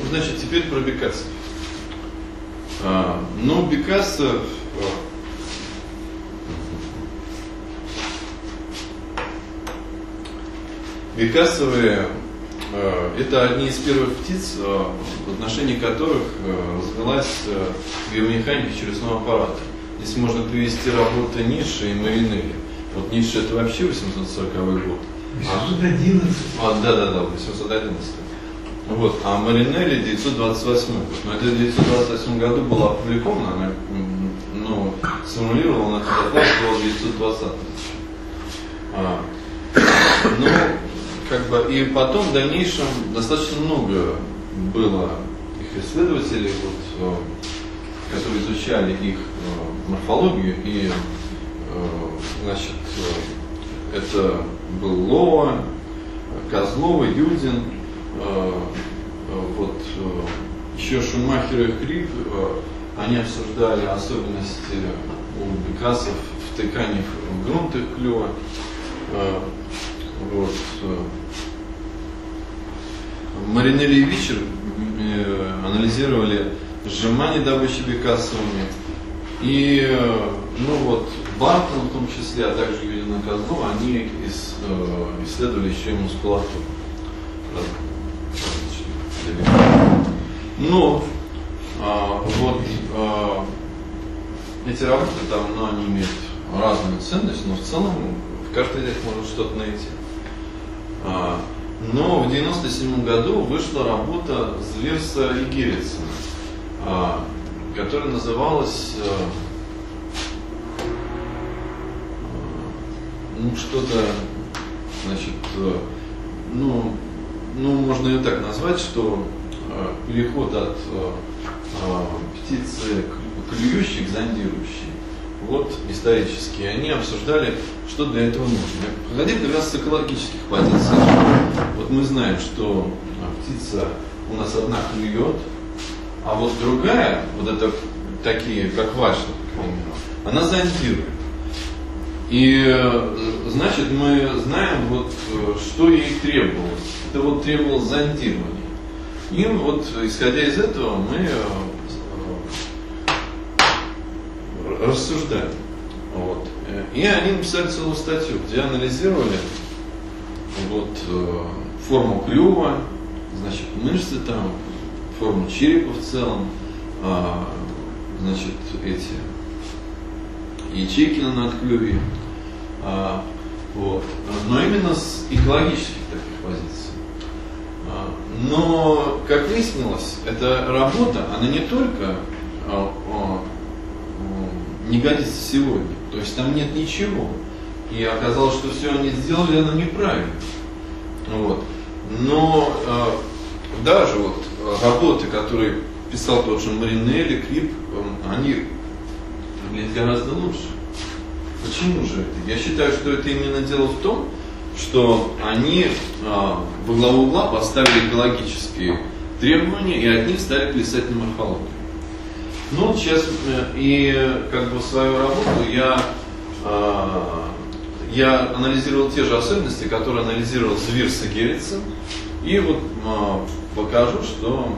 значит, теперь про бекасов. Но бекасов бекасовые это одни из первых птиц, в отношении которых развилась биомеханика черепного аппарата. Здесь можно привести работы Ницше и Маринелли. Вот Ницше это вообще 840 год. 811. Да, 811. Вот, а Маринелли 928 год. Но это в 928 году было опубликовано, она, сформулировала на этот доклад в 920. И потом в дальнейшем достаточно много было их исследователей, которые изучали их морфологию, и это был Лоа, Козлова, Юдин, еще Шумахер и Хрип, они обсуждали особенности у бекасов втыканий в грунт их клюва. Маринелли и Вичер анализировали сжимание добычи бекасовыми. И Бартон в том числе, а также Юдин и Козлов, они исследовали еще и мускулатуру. Эти работы они имеют разную ценность, но в целом в каждой из них можно что-то найти. Но в 1997 году вышла работа Зверса и Герритсона, которая называлась можно ее так назвать, что переход от птицы клюющей к зондирующей. Исторически они обсуждали, что для этого нужно. Походили как раз с экологических позиций. Мы знаем, что птица у нас одна клюет, а другая, такие, как ваша, она зондирует. И значит, мы знаем, что ей требовалось. Это требовалось зондирование. И исходя из этого, мы рассуждали. И они написали целую статью, где анализировали форму клюва, мышцы форму черепа в целом, эти ячейки на надклюве, но именно с экологических таких позиций. Но, как выяснилось, эта работа, она не только не годится сегодня, то есть там нет ничего. И оказалось, что все они сделали, оно неправильно. Но даже работы, которые писал тот же Маринелли, Крип, они выглядят гораздо лучше. Почему же это? Я считаю, что это именно дело в том, что они во главу угла поставили экологические требования и от них стали плясать на морфологию. Сейчас свою работу я анализировал те же особенности, которые анализировал Зверс и Герритсон, и покажу, что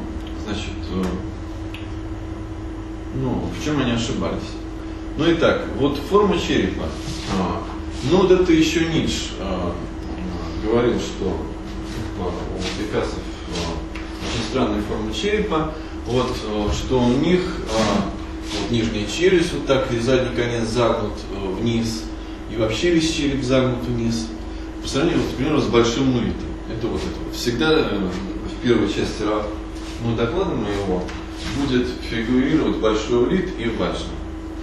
в чем они ошибались. Итак, форма черепа. Это еще Ницше говорил, что у бекасов очень странная форма черепа, что у них нижняя челюсть так, и задний конец загнут вниз, и вообще весь череп загнут вниз, по сравнению, например, с большим улитом. Это всегда в первой части доклада моего будет фигурировать большой улит и важно.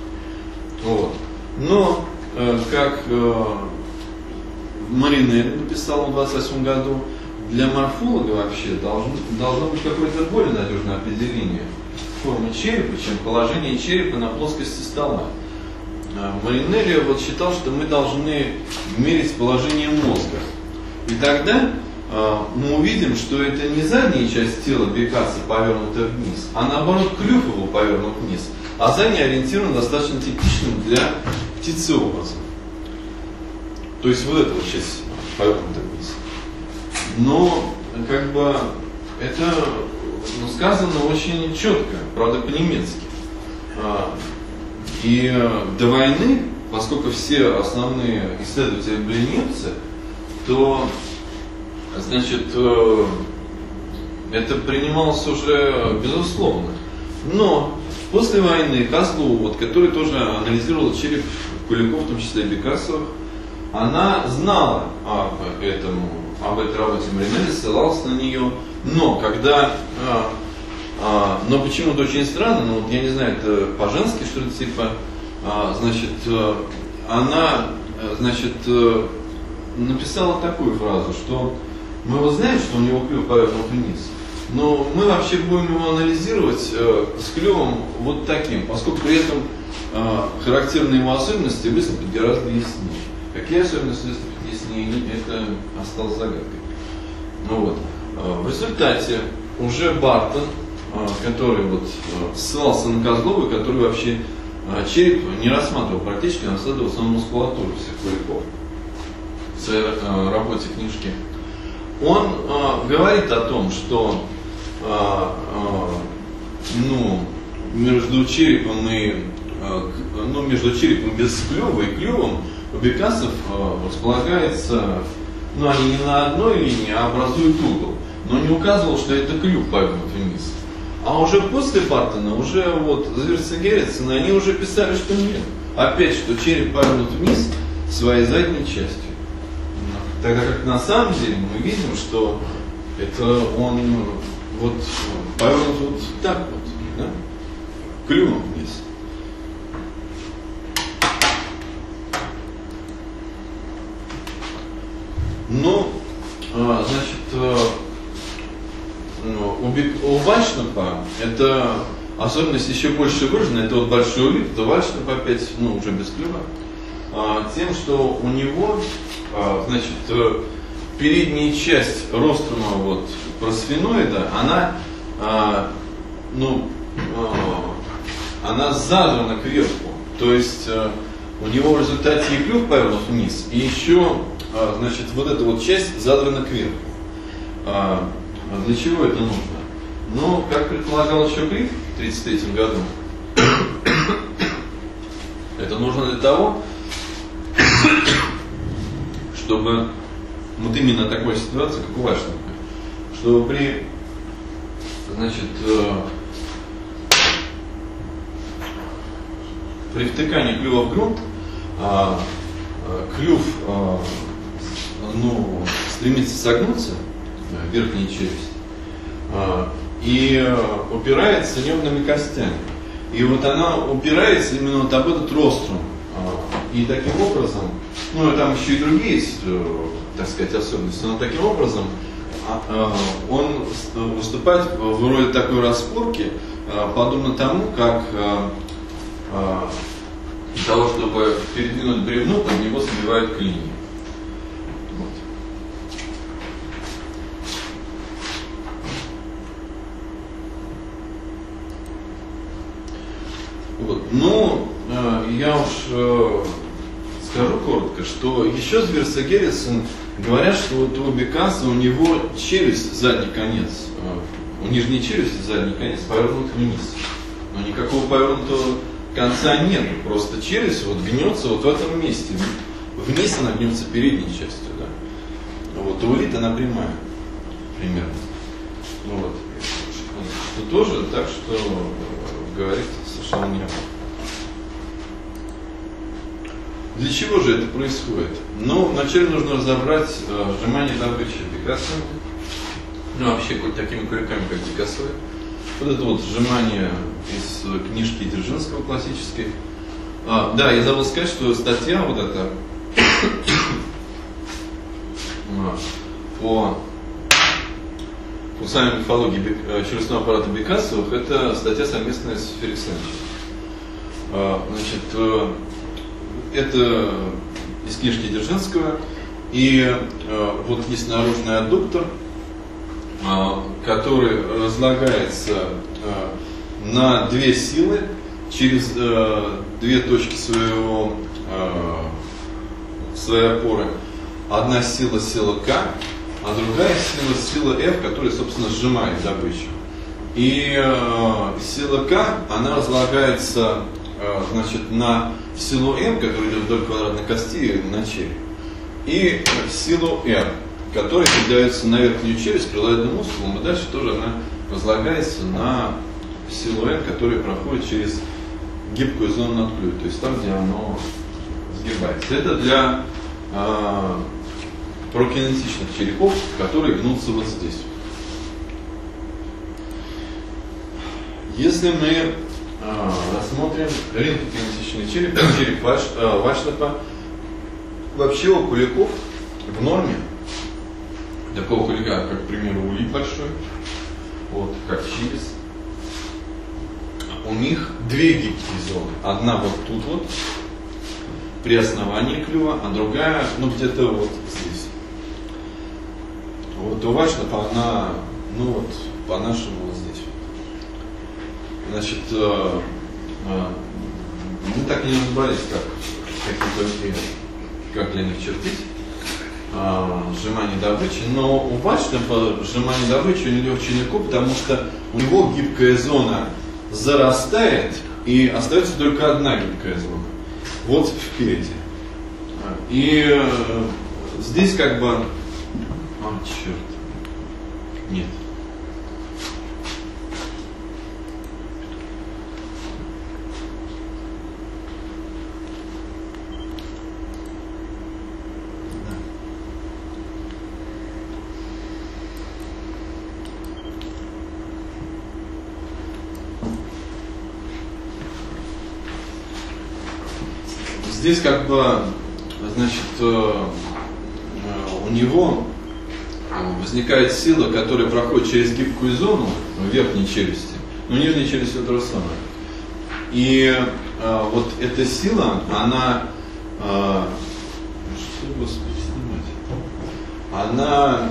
Но, как Маринелли написал в 1928 году, для морфолога вообще должно быть какое-то более надежное определение формы черепа, чем положение черепа на плоскости стола. Маринелли считал, что мы должны мерить положение мозга. И тогда мы увидим, что это не задняя часть тела бекаса повернута вниз, а наоборот клюв его повернут вниз, а задняя ориентирована достаточно типичным для птицы образом. То есть эта часть повернута вниз. Но это сказано очень четко, правда по-немецки. И до войны, поскольку все основные исследователи были немцы, то, значит, это принималось уже безусловно. Но после войны Козлова, вот, который тоже анализировал череп Куликов, в том числе и Бекасовых, она знала об этой работе Маринелли, ссылалась на нее, но когда, но почему-то очень странно, ну вот я не знаю, это по-женски что-то типа, значит, она, значит, написала такую фразу, что мы вот знаем, что у него клюв повернут вниз, но мы вообще будем его анализировать с клювом вот таким, поскольку при этом характерные его особенности выступят гораздо яснее. Какие особенности выступят яснее, это осталось загадкой. Ну вот. В результате уже Бартон, который вот ссылался на Козлова, который вообще череп не рассматривал практически, он исследовал саму мускулатуру всех Куликов в своей работе, книжке. Он говорит о том, что между черепом без клюва и клювом у бекасов располагается, они не на одной линии, а образуют угол. Но не указывал, что это клюв повернут вниз. А уже после Бартона, уже вот Зверцегерицын, они уже писали, что нет. Опять, что череп повернут вниз своей задней частью. Тогда как на самом деле мы видим, что это он вот повернут вот так вот, да? Клювом вниз. Но, значит, у Вайшнапа это особенность еще больше выражена, это вот большой улит, это Вайшнап опять, уже без клюва, тем, что у него, значит, передняя часть рострума вот просфеноида, она задрана кверху, то есть у него в результате и клюв повернут вниз, и еще, значит, вот эта вот часть задрана кверху. Для чего это нужно? Как предполагал еще Крив в 1933 году, это нужно для того, чтобы вот именно такой ситуации, как у Вайшнапа, чтобы при втыкании клюва в грунт клюв стремится согнуться, верхняя челюсть, и упирается небными костями. И вот она упирается именно вот об этот рострум. И таким образом, там еще и другие есть, так сказать, особенности, но таким образом он выступает в роли такой распорки, подобно тому, как для того, чтобы передвинуть бревно, под него забивают клинья. Я уж скажу коротко, что еще Зверцегерицын говорят, что вот у Бекаса у него челюсть, задний конец, у нижней челюсти задний конец повернут вниз. Но никакого повернутого конца нет, просто челюсть вот гнется вот в этом месте. Вниз она гнется передней частью, да. Вот у улит она прямая, примерно. Что тоже так, что говорит совершенно не об этом. Для чего же это происходит? Вначале нужно разобрать сжимание добычи бекасами, вообще хоть такими крюками, как бекасовые. Вот это вот сжимание из книжки Дзержинского классической. Да, я забыл сказать, что статья вот эта по функциональной морфологии челюстного аппарата Бекасовых, это статья совместная с Феликсовичем. Это из книжки Дзержинского, и вот есть наружный аддуктор, который разлагается на две силы через две точки своей опоры. Одна сила К, а другая сила F, которая, собственно, сжимает добычу. И сила К, она разлагается значит, на силу М, которая идет вдоль квадратной кости на череп, и силу Р, которая передается на верхнюю челюсть крылоидным мускулом, и дальше тоже она разлагается на силу Н, которая проходит через гибкую зону над клювом, то есть там, где оно сгибается. Это для прокинетичных черепов, которые гнутся вот здесь. Если мы рассмотрим ринкокинетичный череп, череп Вайшнапа, вообще у куликов в норме, такого кулика, как, к примеру, улик большой, вот, как чирис, у них две гибкие зоны. Одна вот тут вот, при основании клюва, а другая, ну, где-то вот здесь. Вот у Вайшнапа она, ну вот, по-нашему вот здесь. Значит, мы так и не разобрались, как для них чертить сжимание добычи, но у Вайшнапа сжимание добычи у него очень легко, потому что у него гибкая зона зарастает, и остается только одна гибкая зона. Вот впереди. И здесь как бы... черт. Нет. Здесь как бы, значит, у него возникает сила, которая проходит через гибкую зону в верхней челюсти, но нижней челюсти то же самое. И вот эта сила, она, что, Господи, снимать? Она,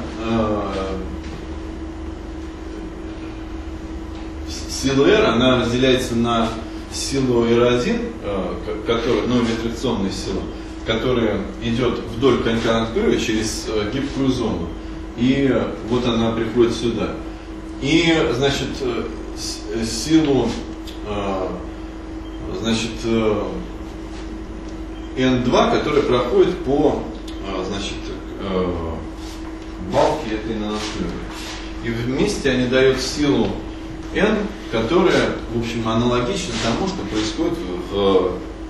сила R, она разделяется на силу R1, которая, ну, вибрационная сила, которая идет вдоль конька над клювом через гибкую зону. И вот она приходит сюда. И, значит, силу, значит, N2, которая проходит по, значит, балке этой наносклювы. И вместе они дают силу N, которая, в общем, аналогична тому, что происходит в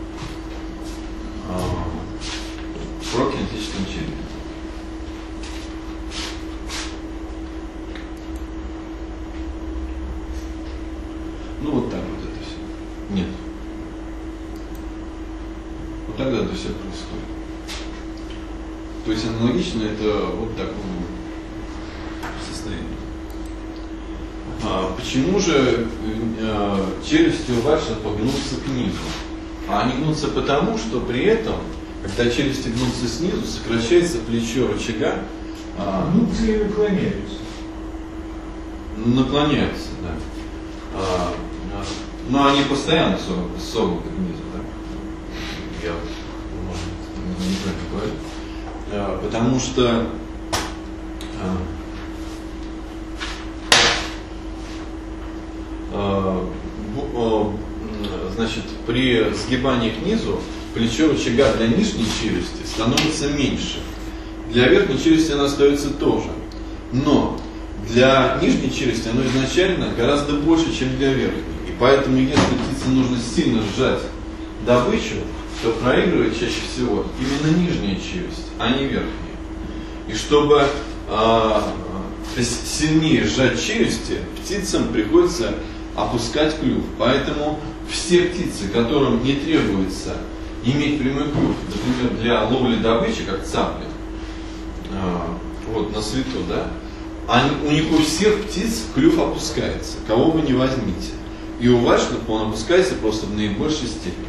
прокинетичном черепе. Ну вот так вот это все. Нет. Вот тогда это все происходит. То есть аналогично это вот такому состоянию. Почему же челюсти у Вайшнапа гнутся к низу? А они гнутся потому, что при этом, когда челюсти гнутся снизу, сокращается плечо рычага. Гнутся и наклоняются. Наклоняются, да. Но они постоянно согнуты к низу, да? Я, может, не знаю, как говорить. Потому что значит, при сгибании к низу плечо рычага для нижней челюсти становится меньше. Для верхней челюсти оно остается тоже. Но для нижней челюсти оно изначально гораздо больше, чем для верхней. И поэтому, если птице нужно сильно сжать добычу, то проигрывает чаще всего именно нижняя челюсть, а не верхняя. И чтобы сильнее сжать челюсти, птицам приходится опускать клюв. Поэтому все птицы, которым не требуется иметь прямой клюв, например, для ловли добычи, как цапли, вот на свету, да, у них у всех птиц клюв опускается, кого вы не возьмите. И у Вайшнапа он опускается просто в наибольшей степени.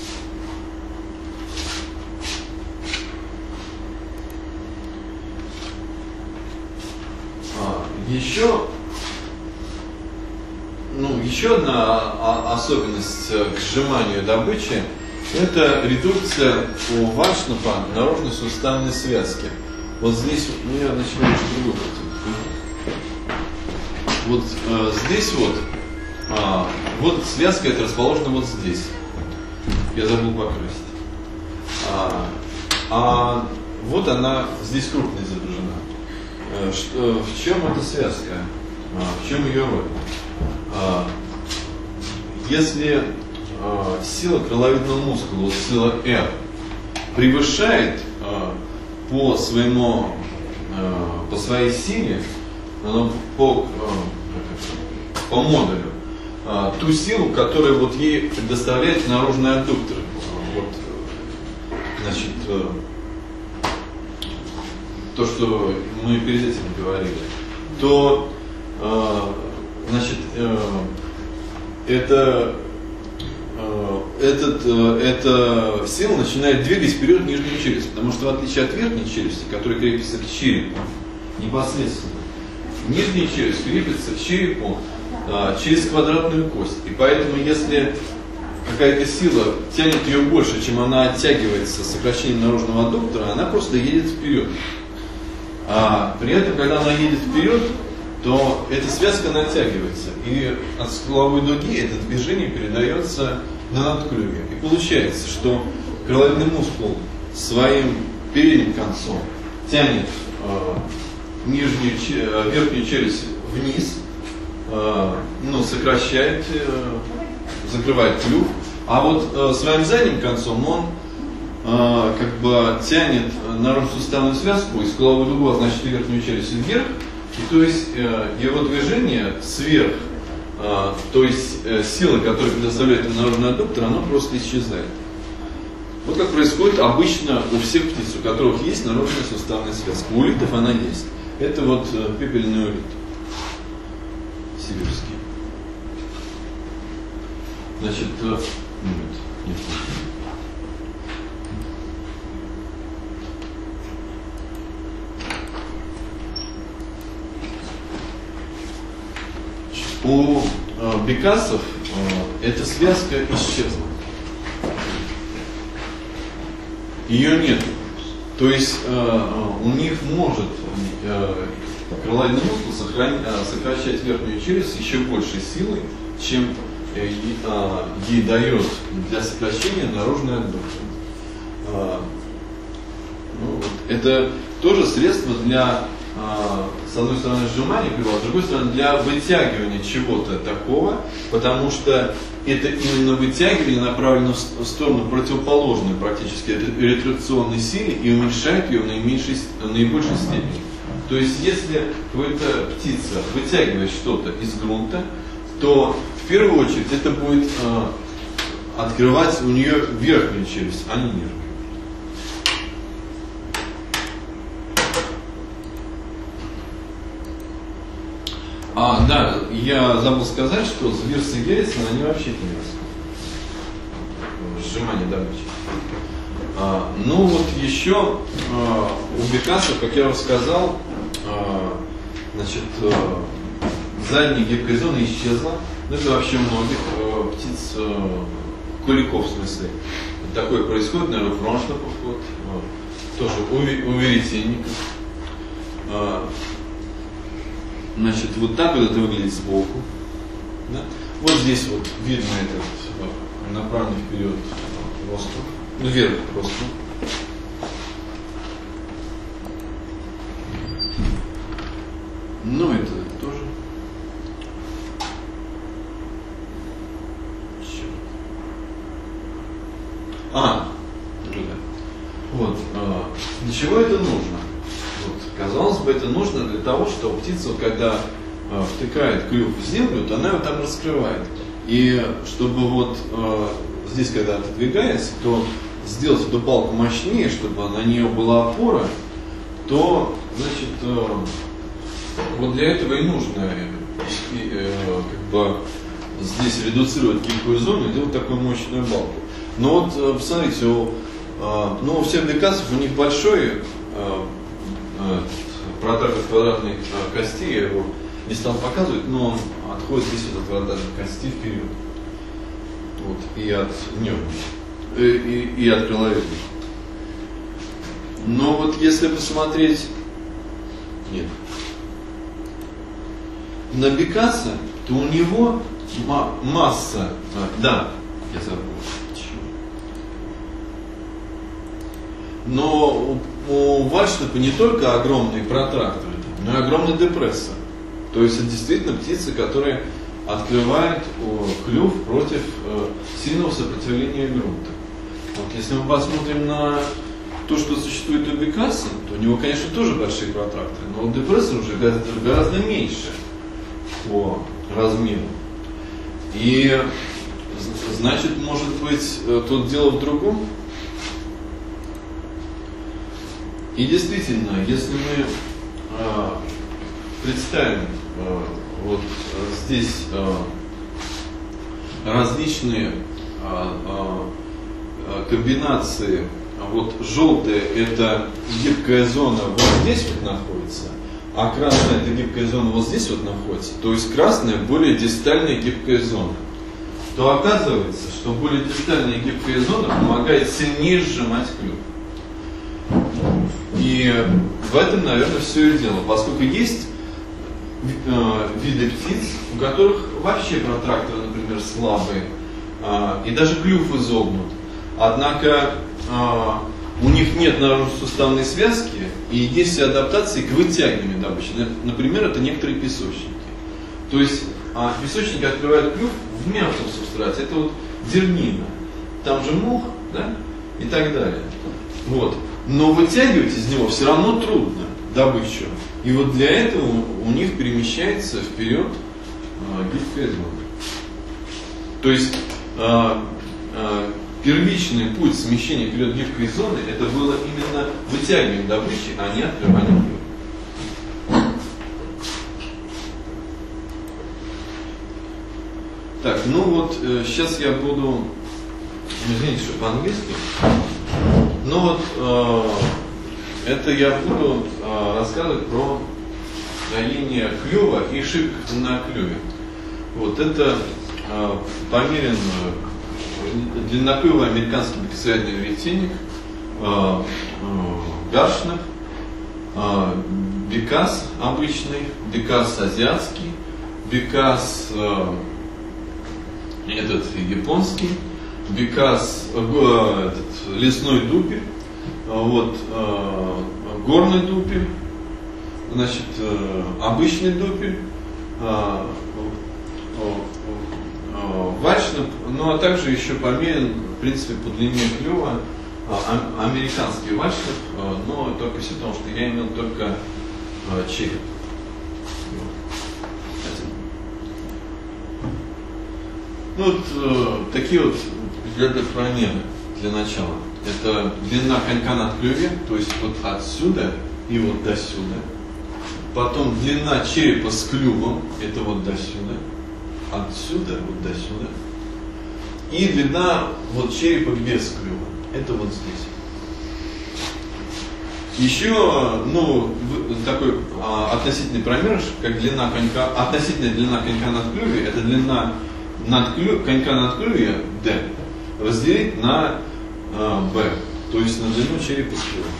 Еще одна особенность к сжиманию добычи – это редукция у Вайшнапа наружно-суставной связки. Вот здесь, ну я начну с другой картинки. вот здесь вот связка эта расположена вот здесь. Я забыл покрасить. Вот она здесь крупно изображена. В чем эта связка? В чем ее роль? Если сила крыловидного мускула, вот сила R, превышает по своей силе, по модулю, ту силу, которую вот ей предоставляет наружный аддуктор. Вот, значит, то, что мы перед этим говорили, то значит, эта сила начинает двигать вперед нижнюю челюсть, потому что в отличие от верхней челюсти, которая крепится к черепу непосредственно, нижняя челюсть крепится к черепу через квадратную кость. И поэтому, если какая-то сила тянет ее больше, чем она оттягивается сокращением наружного аддуктора, она просто едет вперед. А при этом, когда она едет вперед, то эта связка натягивается. И от скуловой дуги это движение передается на надклюве. И получается, что крыловидный мускул своим передним концом тянет верхнюю челюсть вниз, сокращает, закрывает клюв, а вот своим задним концом он как бы тянет наружно-суставную связку и скуловую дугу, значит, верхнюю челюсть вверх, и то есть его движение сверх, то есть сила, которая предоставляет наружный аддуктор, она просто исчезает. Вот как происходит обычно у всех птиц, у которых есть наружная суставная связка. У улитов она есть. Это вот пепельный улит сибирский. Значит, нет. У бекасов эта связка исчезла. Ее нет. То есть у них может крыловидный мускул сокращать верхнюю челюсть еще большей силой, чем ей дает для сокращения наружный аддуктор. Это тоже средство для, с одной стороны, сжимания крыла, с другой стороны, для вытягивания чего-то такого, потому что это именно вытягивание направлено в сторону противоположную практически ретракционной силе и уменьшает ее в наибольшей степени. То есть, если какая-то птица вытягивает что-то из грунта, то в первую очередь это будет открывать у нее верхнюю челюсть, а не нижнюю. Да, я забыл сказать, что Вирс и Герритсон, они вообще не растут. Сжимание добычи. Ну вот еще у бекасов, как я вам сказал, значит, задняя гибкая зона исчезла. Ну это вообще у многих птиц, куликов в смысле. Такое происходит, наверное, у фронштопов, вот, тоже у веретенников. Значит, вот так вот это выглядит сбоку. Да? Вот здесь вот видно этот направленный вперед ростов. Ну, вверх просто. Ну, это тоже. Вот. Для чего это нужно? Вот, казалось бы, это нужно для того, что птица, когда втыкает клюв в землю, то она его там раскрывает. И чтобы вот здесь, когда отодвигается, то сделать эту палку мощнее, чтобы на нее была опора, то, значит, вот для этого и нужно как бы здесь редуцировать гибкую зону и делать такую мощную балку. Но вот посмотрите, у всех бекасов у них большой протектор квадратных костей, я его не стал показывать, но он отходит здесь от квадратных костей вперед. Вот, и от нервных, и от крыловидных. Но вот если посмотреть, нет. на бекаса, то у него масса, да, я забыл. Но у Вальшнапа не только огромные протракторы, но и огромный депрессор. То есть это действительно птица, которая открывает клюв против сильного сопротивления грунта. Вот, если мы посмотрим на то, что существует у бекаса, то у него, конечно, тоже большие протракторы, но у депрессора уже гораздо меньше по размеру. И значит, может быть, тут дело в другом. И действительно, если мы представим вот здесь различные комбинации, вот желтая это гибкая зона вот здесь вот находится, а красная это гибкая зона вот здесь вот находится, то есть красная более дистальная гибкая зона, то оказывается, что более дистальная гибкая зона помогает сильнее сжимать клюв. И в этом, наверное, все и дело, поскольку есть виды птиц, у которых вообще протракторы, например, слабые, и даже клюв изогнут. Однако у них нет наружно-суставной связки, и есть адаптации к вытягиванию добычи. Например, это некоторые песочники. То есть песочники открывают клюв в мягком субстрате, это вот дернина. Там же мох, да, и так далее. Вот. Но вытягивать из него все равно трудно добычу. И вот для этого у них перемещается вперед гибкая зона. То есть первичный путь смещения вперед гибкой зоны это было именно вытягивание добычи, а не открывание клюва. Так, ну вот сейчас я буду, извините, что по-английски. Ну вот это я буду рассказывать про строение клюва и шипов на клюве. Вот это померен длинноклювый американский бекасоидный веретенник, Гаршнап, бекас обычный, бекас азиатский, бекас этот японский, бекас лесной дупель, вот, горный дупель, значит, обычный дупель, Вальшнап, ну а также еще померен, в принципе, по длине клюва американский Вальшнап, но только все потому, что я имел только череп. Ну вот такие вот промеры для начала. Это длина конька на клюве, то есть вот отсюда и вот до сюда. Потом длина черепа с клювом, это вот до сюда. Отсюда вот до сюда. И длина вот черепа без клюва, это вот здесь. Еще, ну, такой относительный промер, как длина конька, относительная длина конька над клюве, это длина конька над клюве D разделить на B, то есть на длину черепа с клювом.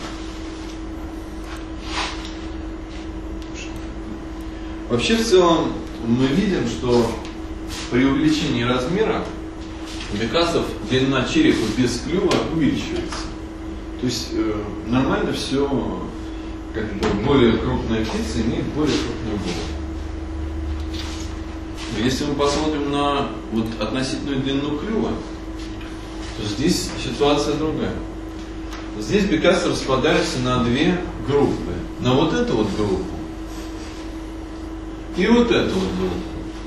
Вообще, в целом, мы видим, что при увеличении размера бекасов длина черепа без клюва увеличивается. То есть нормально все, как бы более крупная птица имеет более крупную голову. Но если мы посмотрим на вот относительную длину клюва, то здесь ситуация другая. Здесь бекасы распадаются на две группы. На вот эту вот группу и вот эту вот группу.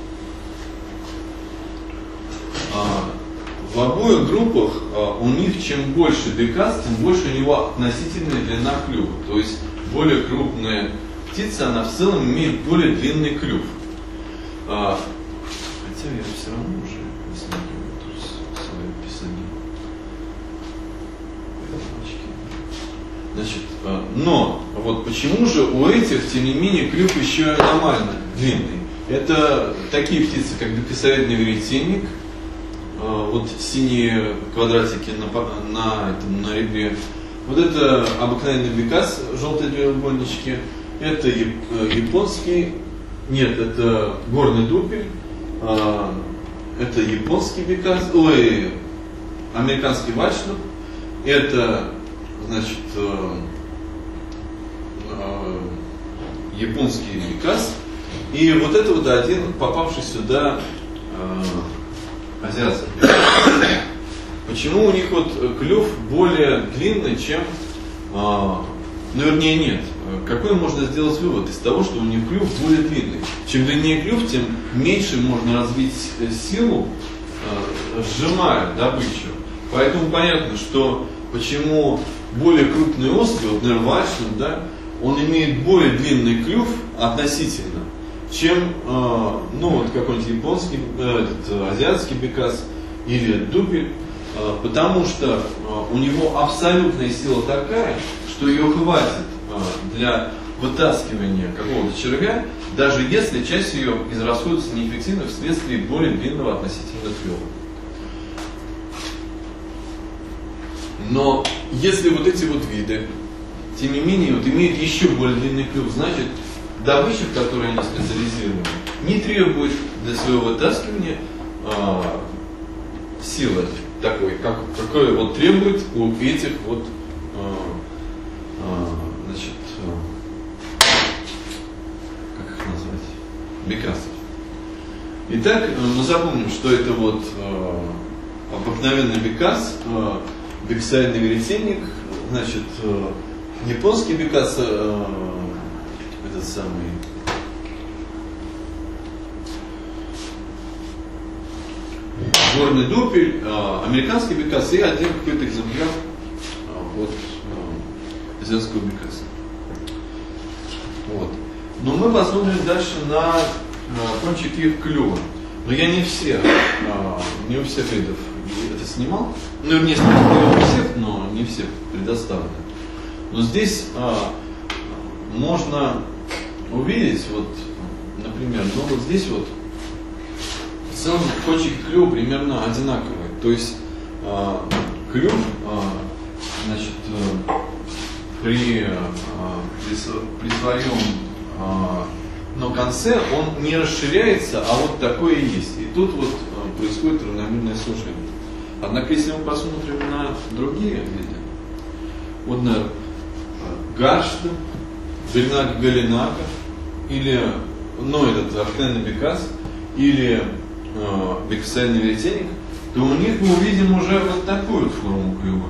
В обоих группах у них чем больше бекас, тем больше у него относительная длина клюва. То есть более крупная птица, она в целом имеет более длинный клюв. Хотя я все равно уже смотрю свое описание. Значит, но вот почему же у этих, тем не менее, клюв еще аномально длинный? Это такие птицы, как бекасоидный веретенник, вот синие квадратики на ребре. Вот это обыкновенный бекас, желтые треугольнички. Это японский Нет, это горный дупель, это японский бекас, американский вальшнап, это, значит, японский бекас, и вот это вот один попавший сюда азиатский бекас. Почему у них вот клюв более длинный, чем, вернее, нет. Какой можно сделать вывод из того, что у них клюв более длинный? Чем длиннее клюв, тем меньше можно развить силу, сжимая добычу. Поэтому понятно, что почему более крупный особь, вот, наверное, вальшнап, да, он имеет более длинный клюв относительно, чем вот какой-нибудь японский, азиатский бекас или дупель, потому что у него абсолютная сила такая, что ее хватит для вытаскивания какого-то червя, даже если часть ее израсходуется неэффективно вследствие более длинного относительно клюва. Но если вот эти вот виды, тем не менее, вот имеют еще более длинный клюв, значит, добыча, в которой они специализированы, не требует для своего вытаскивания силы такой, какой вот требует у этих вот значит, как их назвать, бекасов. Итак, мы запомним, что это вот обыкновенный бекас, бексайдный веретенник, значит, японский бекас, этот самый, горный дупель, американский бекас и один какой-то экземпляр от азиатского бекаса. Вот. Но мы посмотрим дальше на кончики их клюва. Но я не у всех видов это снимал. Ну, не у всех, но не все предоставлены. Но здесь можно увидеть, вот, например, ну вот здесь вот в целом кончики клюва примерно одинаковые. То есть клюв, значит, при своем конце он не расширяется, а вот такое и есть. И тут вот происходит равномерное сужение. Однако, если мы посмотрим на другие виды, вот на гаршта, галинака, или, этот обыкновенный бекас, или бексайдный веретенник, то у них мы увидим уже вот такую вот форму клюва.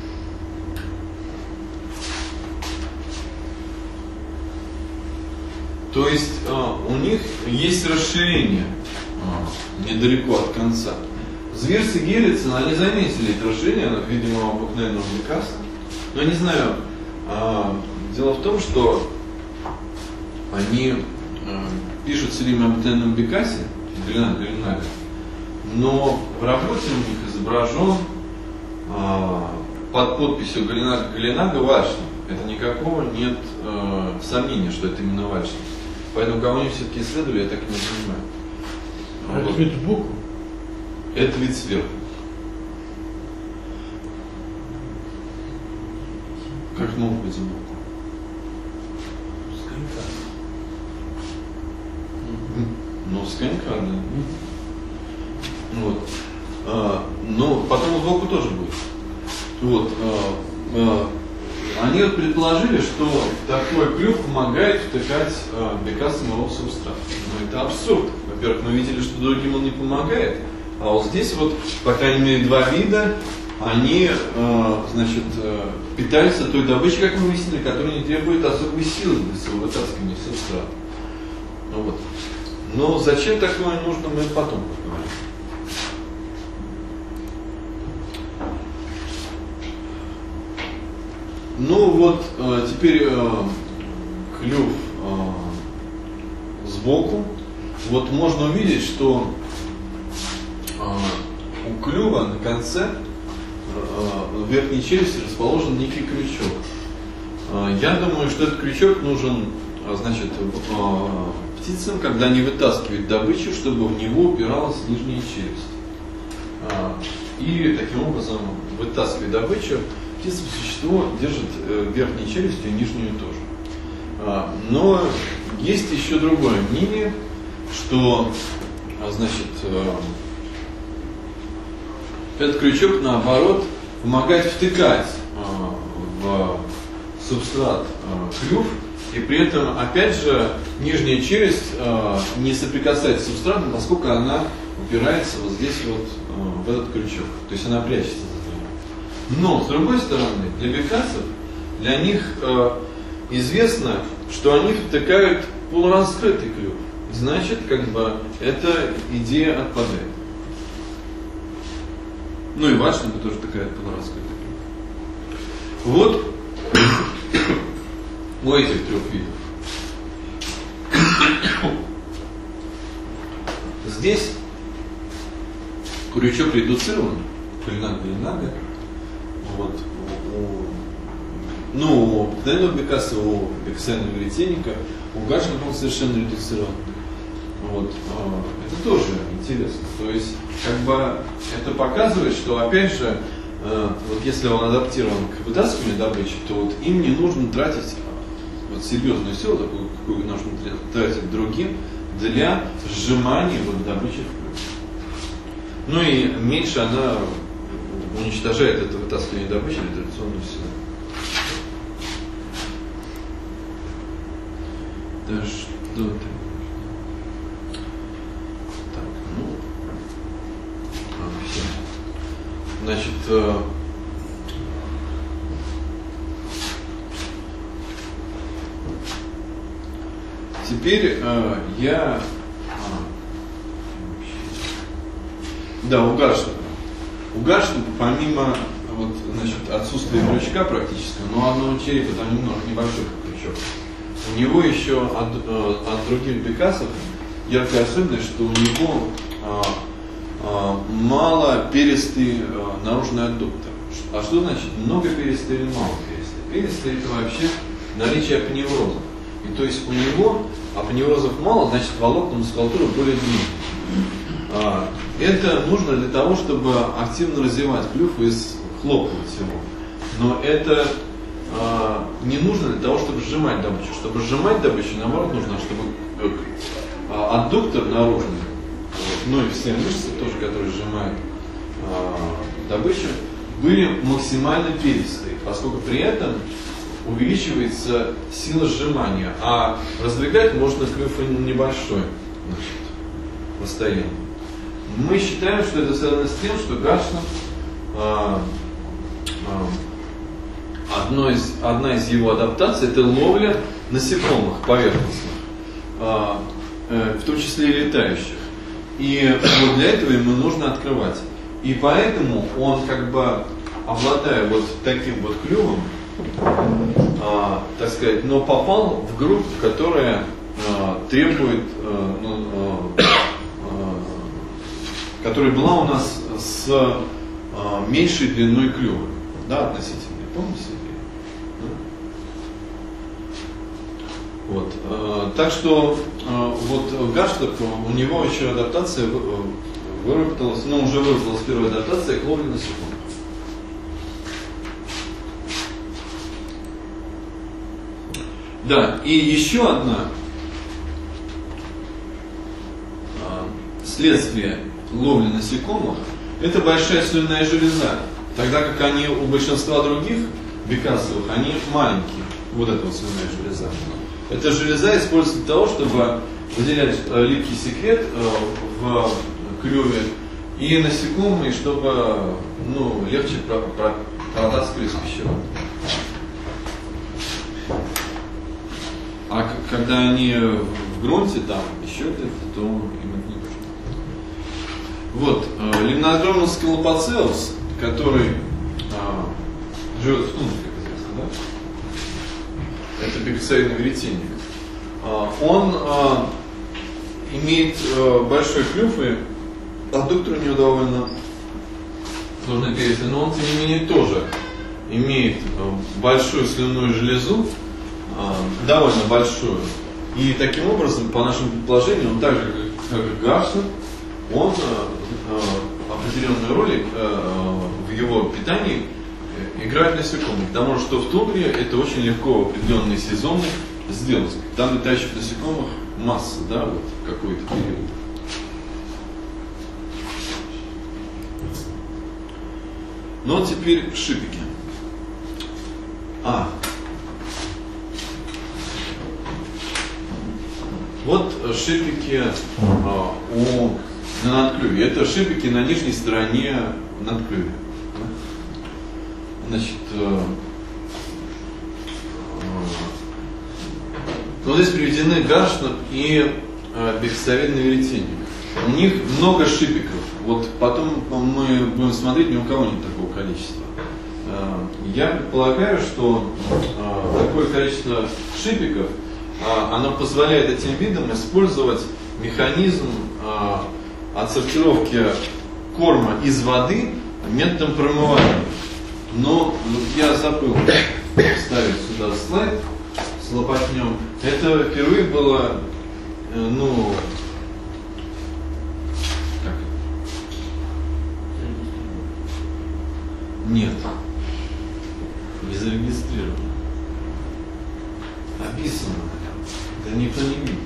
То есть у них есть расширение недалеко от конца. Зверс и Гелицин, они заметили это расширение, видимо, обыкновенного бекаса. Но я не знаю, дело в том, что они пишут все время об обыкновенном бекасе, галинака, но в работе у них изображен под подписью галинака вальшнап. Это никакого нет сомнения, что это именно вальшнап. Поэтому кого они все-таки исследовали, я так и не понимаю. А это вид сбоку? Это вид сверху. Как может быть сбоку? С конька. Ну, с конька, да. Вот. Но потом сбоку тоже будет. Вот. Они предположили, что такой клюв помогает втыкать бекас самого субстрата. Но это абсурд. Во-первых, мы видели, что другим он не помогает. А вот здесь вот, по крайней мере, два вида, они, значит, питаются той добычей, как мы выяснили, которая не требует особой силы для своего вытаскивания субстрата. Ну, вот. Но зачем такое нужно, мы потом поговорим. Ну вот, теперь клюв сбоку. Вот можно увидеть, что у клюва на конце в верхней челюсти расположен некий крючок. Я думаю, что этот крючок нужен, значит, птицам, когда они вытаскивают добычу, чтобы в него упиралась нижняя челюсть. И таким образом, вытаскивая добычу, птица по существу держит верхнюю челюсть и нижнюю тоже. Но есть еще другое мнение, что, значит, этот крючок, наоборот, помогает втыкать в субстрат клюв, и при этом, опять же, нижняя челюсть не соприкасается с субстратом, поскольку она упирается вот здесь вот в этот крючок. То есть она прячется за ним. Но, с другой стороны, для бекасов, для них известно, что они втыкают полураскрытый клюв. Значит, как бы, эта идея отпадает. Ну и ватшнапы тоже втыкают полураскрытый клюв. Вот у этих трех видов. Здесь крючок редуцирован, клинак-глинага. Вот. Ну, у обыкновенного бекаса, у бекасального веретенника, у гашнапа он совершенно редуцирован. Вот. Это тоже интересно. То есть, как бы, это показывает, что, опять же, вот если он адаптирован к вытаскиванию добычи, то вот им не нужно тратить вот серьезную силу, такую, какую нужно тратить другим, для сжимания вот добычи в клюв. Ну и меньше она уничтожает это вытаскивание добычи для традиционную силу. Да что ты? Так, ну. Все. Значит, теперь я... Да, у гашнапа. У гашнапа, помимо вот, значит, отсутствия крючка практически, но одного черепа там немного небольшой крючок. У него еще от других бекасов яркая особенность, что у него малоперистый наружный аддуктор. А что значит много перистый или мало перистый? Перистый это вообще наличие апоневрозов. И то есть у него апоневрозов мало, значит волокна мускулатуры более длинные. Это нужно для того, чтобы активно развивать клюв и схлопывать его. Но это не нужно для того, чтобы сжимать добычу. Чтобы сжимать добычу, наоборот, нужно, чтобы аддуктор наружный, ну и все мышцы тоже, которые сжимают добычу, были максимально перистые, поскольку при этом увеличивается сила сжимания, а раздвигать можно клюв небольшое расстояние. Мы считаем, что это связано с тем, что гашнап, одна из его адаптаций — это ловля насекомых поверхностных, в том числе и летающих. И вот для этого ему нужно открывать. И поэтому он, как бы, обладая вот таким вот клювом, так сказать, но попал в группу, которая требует, которая была у нас с меньшей длиной клюва, да, относительно. Помните? Вот. Так что вот гашнап, у него еще адаптация выработалась, но уже выработалась первая адаптация к ловле насекомых. Да, и еще одна следствие ловли насекомых — это большая слюнная железа, тогда как они у большинства других бекасовых, они маленькие, вот эта вот слюнная железа. Эта железа используется для того, чтобы выделять липкий секрет в клюве и насекомые, чтобы легче протаскивались пищевод. А когда они в грунте, там еще где-то, то им это не нужно. Вот, лимнодромный скалопоцелус, который живет в тундре, как известно, да? Это бекасоидный веретенник. Он имеет большой клюв, и аддуктор у него довольно сложный перистый, но он, тем не менее, тоже имеет большую слюнную железу, довольно большую. И таким образом, по нашим предположениям, он так же, как и гашнап, он определенную роль в его питании играет насекомых. Потому что в тундре это очень легко в определенные сезоны сделать. Там летающих насекомых масса, да, вот какой-то период. Ну, а теперь шипики. Вот шипики на надклюве. Это шипики на нижней стороне надклювя. Значит, вот здесь приведены гаршнап и бехисовидный веретенник. У них много шипиков. Вот потом мы будем смотреть, ни у кого нет такого количества. Я предполагаю, что такое количество шипиков оно позволяет этим видам использовать механизм отсортировки корма из воды методом промывания. Но я забыл вставить сюда слайд с лопатнем. Это впервые было, нет, не зарегистрировано. Описано. Да никто не видит.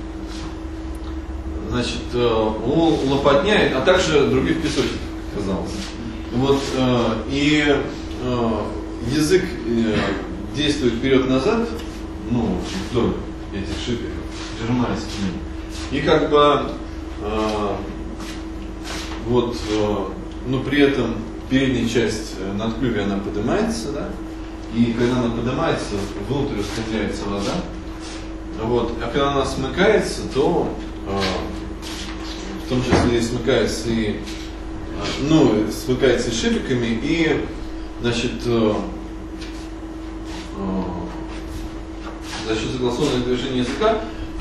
Значит, у лопатня, а также других песочников, казалось. Вот, язык действует вперед-назад, вдоль этих шипиков, прижимаясь к ним. И как бы при этом передняя часть надклювия она поднимается, да? И когда она поднимается, внутрь устремляется вода. Вот. А когда она смыкается, то в том числе и смыкается и смыкается и шипиками, и значит за счет согласованного движения языка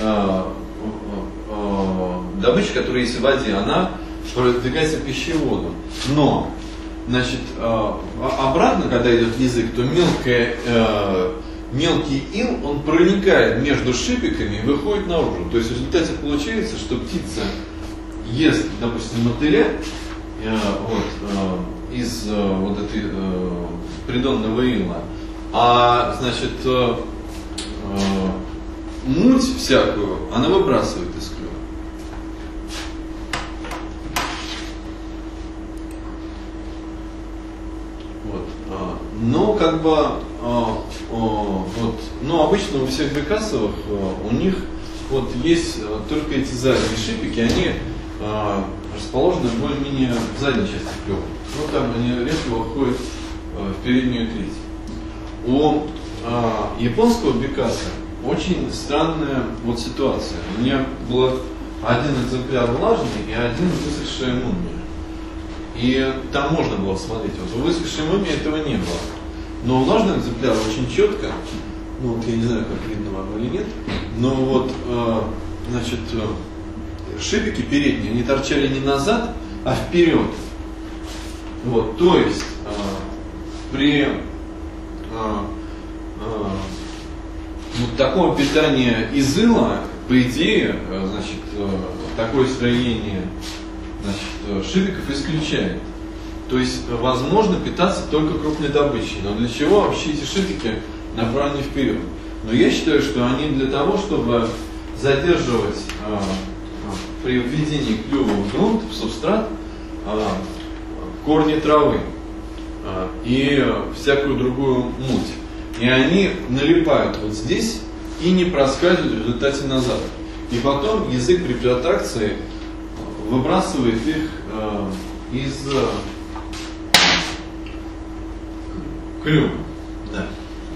добыча, которая есть в воде, она продвигается пищеводом. Но значит, обратно, когда идет язык, то мелкий ил, он проникает между шипиками и выходит наружу. То есть в результате получается, что птица ест, допустим, мотыля из вот этой придонного ила, а значит муть всякую она выбрасывает из клюва. Но обычно у всех бекасовых у них вот есть только эти задние шипики, они расположены более-менее в задней части клюва. Там они редко выходят в переднюю треть. У японского бекаса очень странная вот ситуация. У меня был один экземпляр влажный и один высохшая мумия. И там можно было смотреть. Вот у высохшей мумии этого не было. Но у влажного экземпляра очень четко, я не знаю, как видно вам или нет, но шипики передние, они торчали не назад, а вперед. Вот, то есть при такого питания из ила, по идее, такое строение шипиков исключает. То есть возможно питаться только крупной добычей. Но для чего вообще эти шипики направлены вперед? Но я считаю, что они для того, чтобы задерживать при введении клюва в грунт, в субстрат, корни травы и всякую другую муть. И они налипают вот здесь и не проскальзывают в результате назад. И потом язык при протракции выбрасывает их из клюва. Да.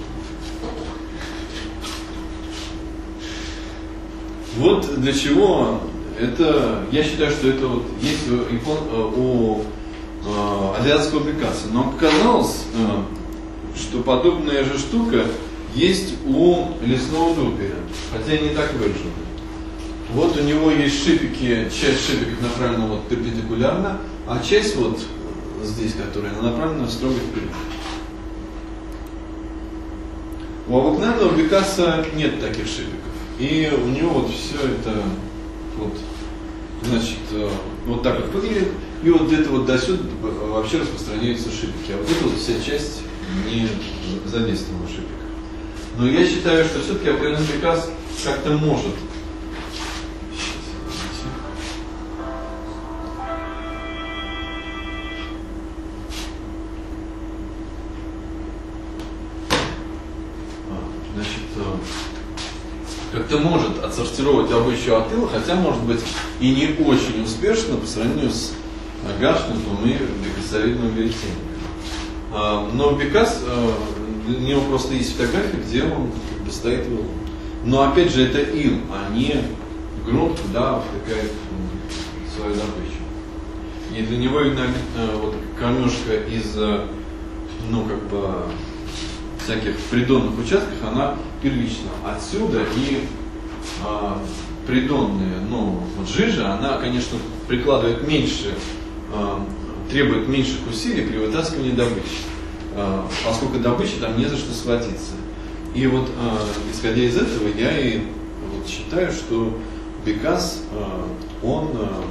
Вот для чего это, я считаю, что это вот есть у азиатского бекаса. Но оказалось, что подобная же штука есть у лесного дупеля, хотя и не так выражена. Вот у него есть шипики, часть шипиков направлена вот перпендикулярно, а часть вот здесь, которая направлена строго вперед. У обыкновенного бекаса нет таких шипиков. И у него вот все это вот, значит, вот так вот выглядит. И вот где-то вот до сюда вообще распространяются шипики. А вот эта вот вся часть не задействована шипика. Но я считаю, что все-таки определенный Бекас как-то может. Как-то может отсортировать добычу от ила, хотя может быть и не очень успешно по сравнению с гашником и бекасовидным веретенником. Но Бекас, у него просто есть фотографии, где он как бы стоит в илу. Но опять же это ил, а не грунт, куда втыкает свою добычу. И для него именно вот кормежка из, ну как бы, всяких придонных участках, она первична. Отсюда и придонные, ну, вот жижа, она, конечно, прикладывает меньше, требует меньших усилий при вытаскивании добычи, поскольку добыча там не за что схватиться. И вот, исходя из этого, я и вот считаю, что Бекас, он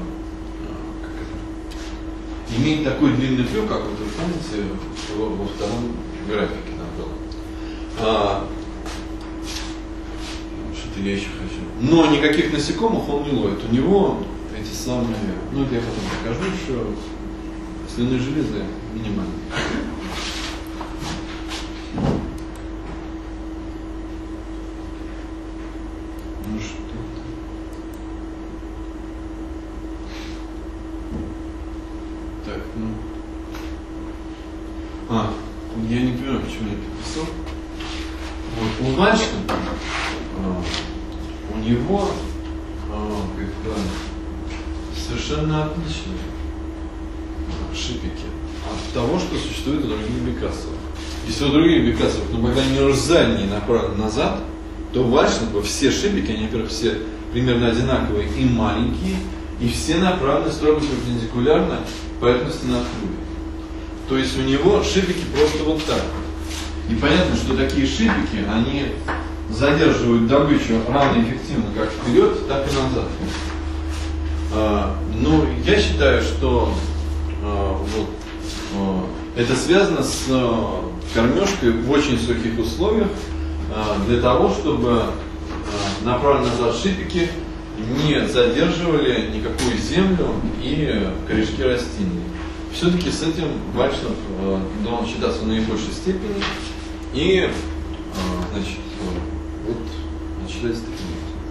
имеет такой длинный клюв, как вот вы помните во втором графике там было. Что-то я еще хочу. Но никаких насекомых он не ловит. У него эти самые, ну это я потом покажу еще, слюнные железы минимальные. Ну что? Так, ну. Я не понимаю, почему я написал. Вот, у мальчика у него как бы совершенно отличные шипики от того, что существует у других бекасов. Если у других бекасов, ну, когда они задние направлены назад, то у Вальшнапа все шипики, они, во-первых, все примерно одинаковые и маленькие, и все направлены строго перпендикулярно поверхности над клювом. То есть у него шипики просто вот так. И понятно, что такие шипики, они задерживают добычу равно эффективно как вперед, так и назад. Но я считаю, что это связано с кормежкой в очень сухих условиях, для того, чтобы направленные назад шипики не задерживали никакую землю и корешки растений. Все-таки с этим Вальшнап должен считаться в наибольшей степени. И, значит, вот, начинается таким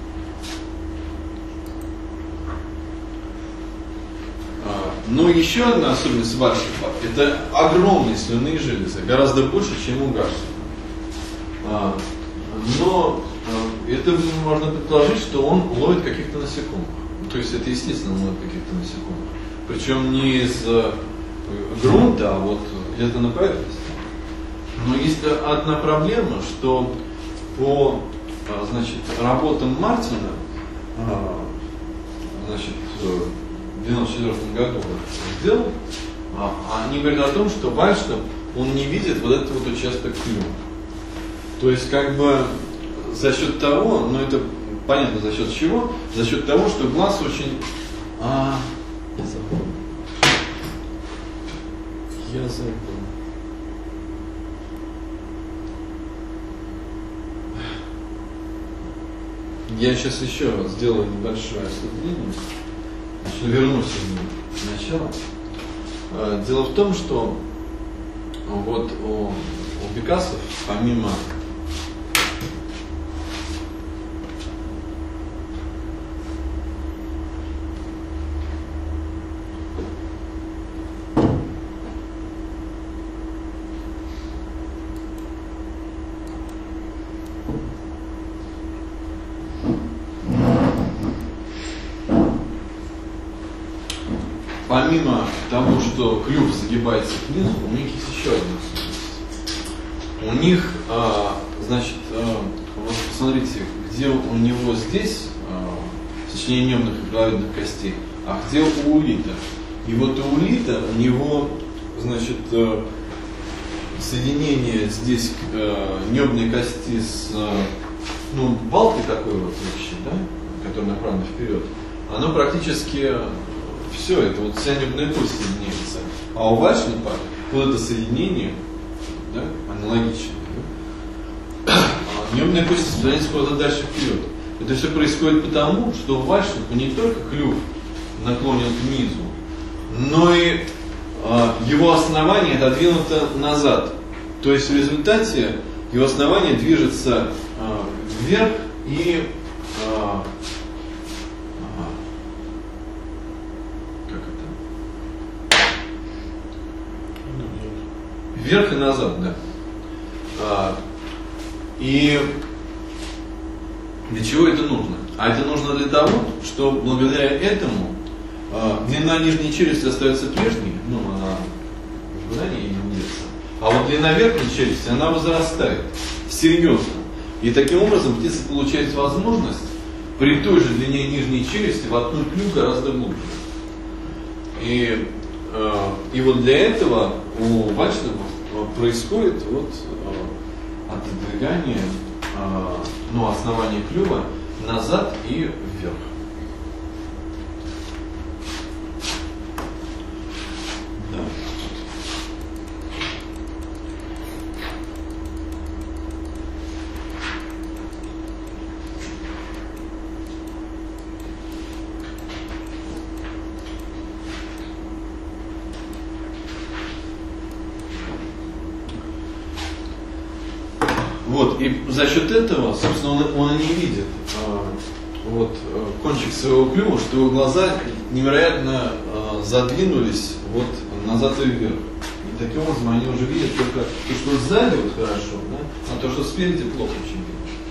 образом. Но еще одна особенность Вальшнапа – это огромные слюнные железы, гораздо больше, чем у Гашнапа. Но это можно предположить, что он ловит каких-то насекомых. То есть это естественно, он ловит каких-то насекомых. Причем не из грунта, а вот где-то на поверхности. Но есть одна проблема, что по, значит, работам Мартина, значит, в 1994 году сделал, они говорят о том, что Вальшнап, он не видит вот этот вот участок клюва. То есть, как бы, за счет того, ну это понятно за счет чего, за счет того, что глаз очень... Я забыл. Я сейчас еще сделаю небольшое отступление. Вернусь к началу. Дело в том, что вот у бекасов, помимо того, что клюв загибается к низу, у них есть еще одна особенность. У них, значит, вот посмотрите, где у него здесь сочинение небных и праведных костей, а где у улита. И вот у улита у него, значит, соединение здесь небной кости с, ну, балкой такой вот вообще, да, которая направлена вперед, оно практически все, это вот вся небная кость соединяется. А у Вальшнапа вот это соединение, да, аналогичное, да, небная кость распространяется куда-то дальше вперед. Это все происходит потому, что у вайшнава не только клюв наклонен к низу, но и его основание отодвинуто назад. То есть в результате его основание движется вверх и как это? Вверх и назад, да. И для чего это нужно? А это нужно для того, что благодаря этому длина нижней челюсти остается прежней, ну она никуда не меняется. А вот длина верхней челюсти, она возрастает серьезно. И таким образом птица получает возможность при той же длине нижней челюсти воткнуть клюв гораздо глубже. И вот для этого у вайшнавов происходит вот отодвигание основания клюва назад и вверх. Да. Вот, и за счет этого, собственно, он и не видит кончик своего клюва, что его глаза невероятно задвинулись вот назад и вверх. И таким образом они уже видят только то, что сзади вот хорошо, да, а то, что спереди плохо очень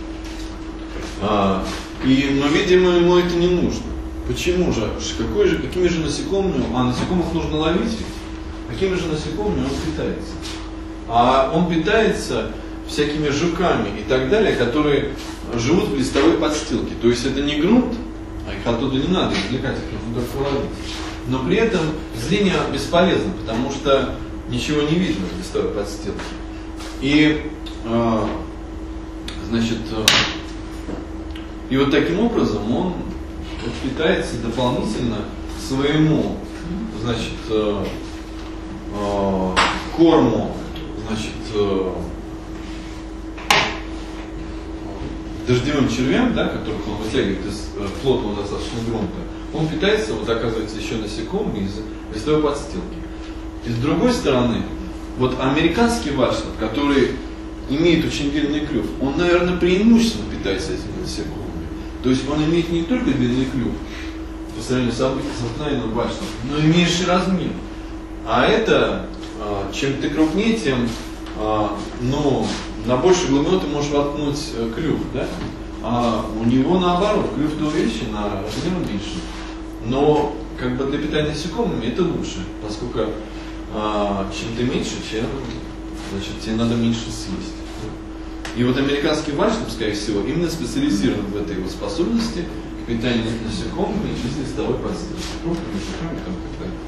видно. Но, видимо, ему это не нужно. Почему же? Какими же насекомыми, насекомых нужно ловить ведь? Какими же насекомыми он питается? А он питается всякими жуками и так далее, которые живут в листовой подстилке. То есть это не грунт, а их оттуда не надо извлекать, их нужно только ловить. Но при этом зрение бесполезно, потому что ничего не видно в листовой подстилке. И, и вот таким образом он питается дополнительно к своему, корму, дождевым червям, да, которых он вытягивает из плотного достаточно грунта, он питается, вот оказывается, еще насекомыми из листовой подстилки. И с другой стороны, вот американский вайшнав, который имеет очень длинный клюв, он, наверное, преимущественно питается этими насекомыми. То есть он имеет не только длинный клюв, по сравнению с обыкновенным вайшнавом, но и меньший размер. А это, чем ты крупнее, тем на большую глубину ты можешь воткнуть клюв, да? А у него наоборот, клюв-то увеличен, а размер меньше. Но как бы для питания насекомыми это лучше, поскольку чем ты меньше, тебе надо меньше съесть. И вот американский вайшнав, скорее всего, именно специализирован в этой его способности к питанию насекомыми из листовой подстилки. Крупными насекомыми там как далее.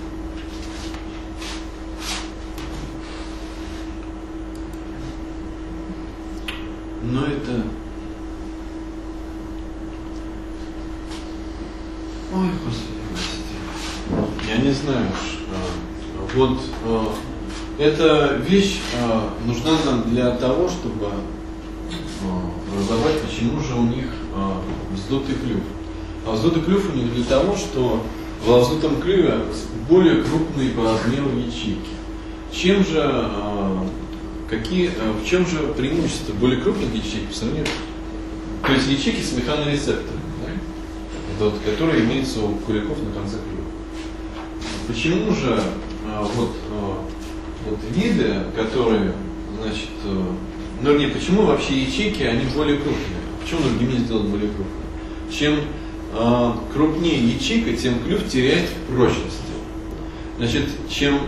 Но это... Ой, Господи, прости. Я не знаю уж. Эта вещь нужна нам для того, чтобы разобрать, почему же у них вздутый клюв. А вздутый клюв у них для того, что во вздутом клюве более крупные по размеру ячейки. В чем же преимущество более крупных ячеек по сравнению? То есть ячейки с механорецепторами, да? Которые имеются у куликов на конце клюва. Почему же виды, которые, почему вообще ячейки, они более крупные? Почему нужно ими сделать более крупные? Чем крупнее ячейка, тем клюв теряет в прочности. Чем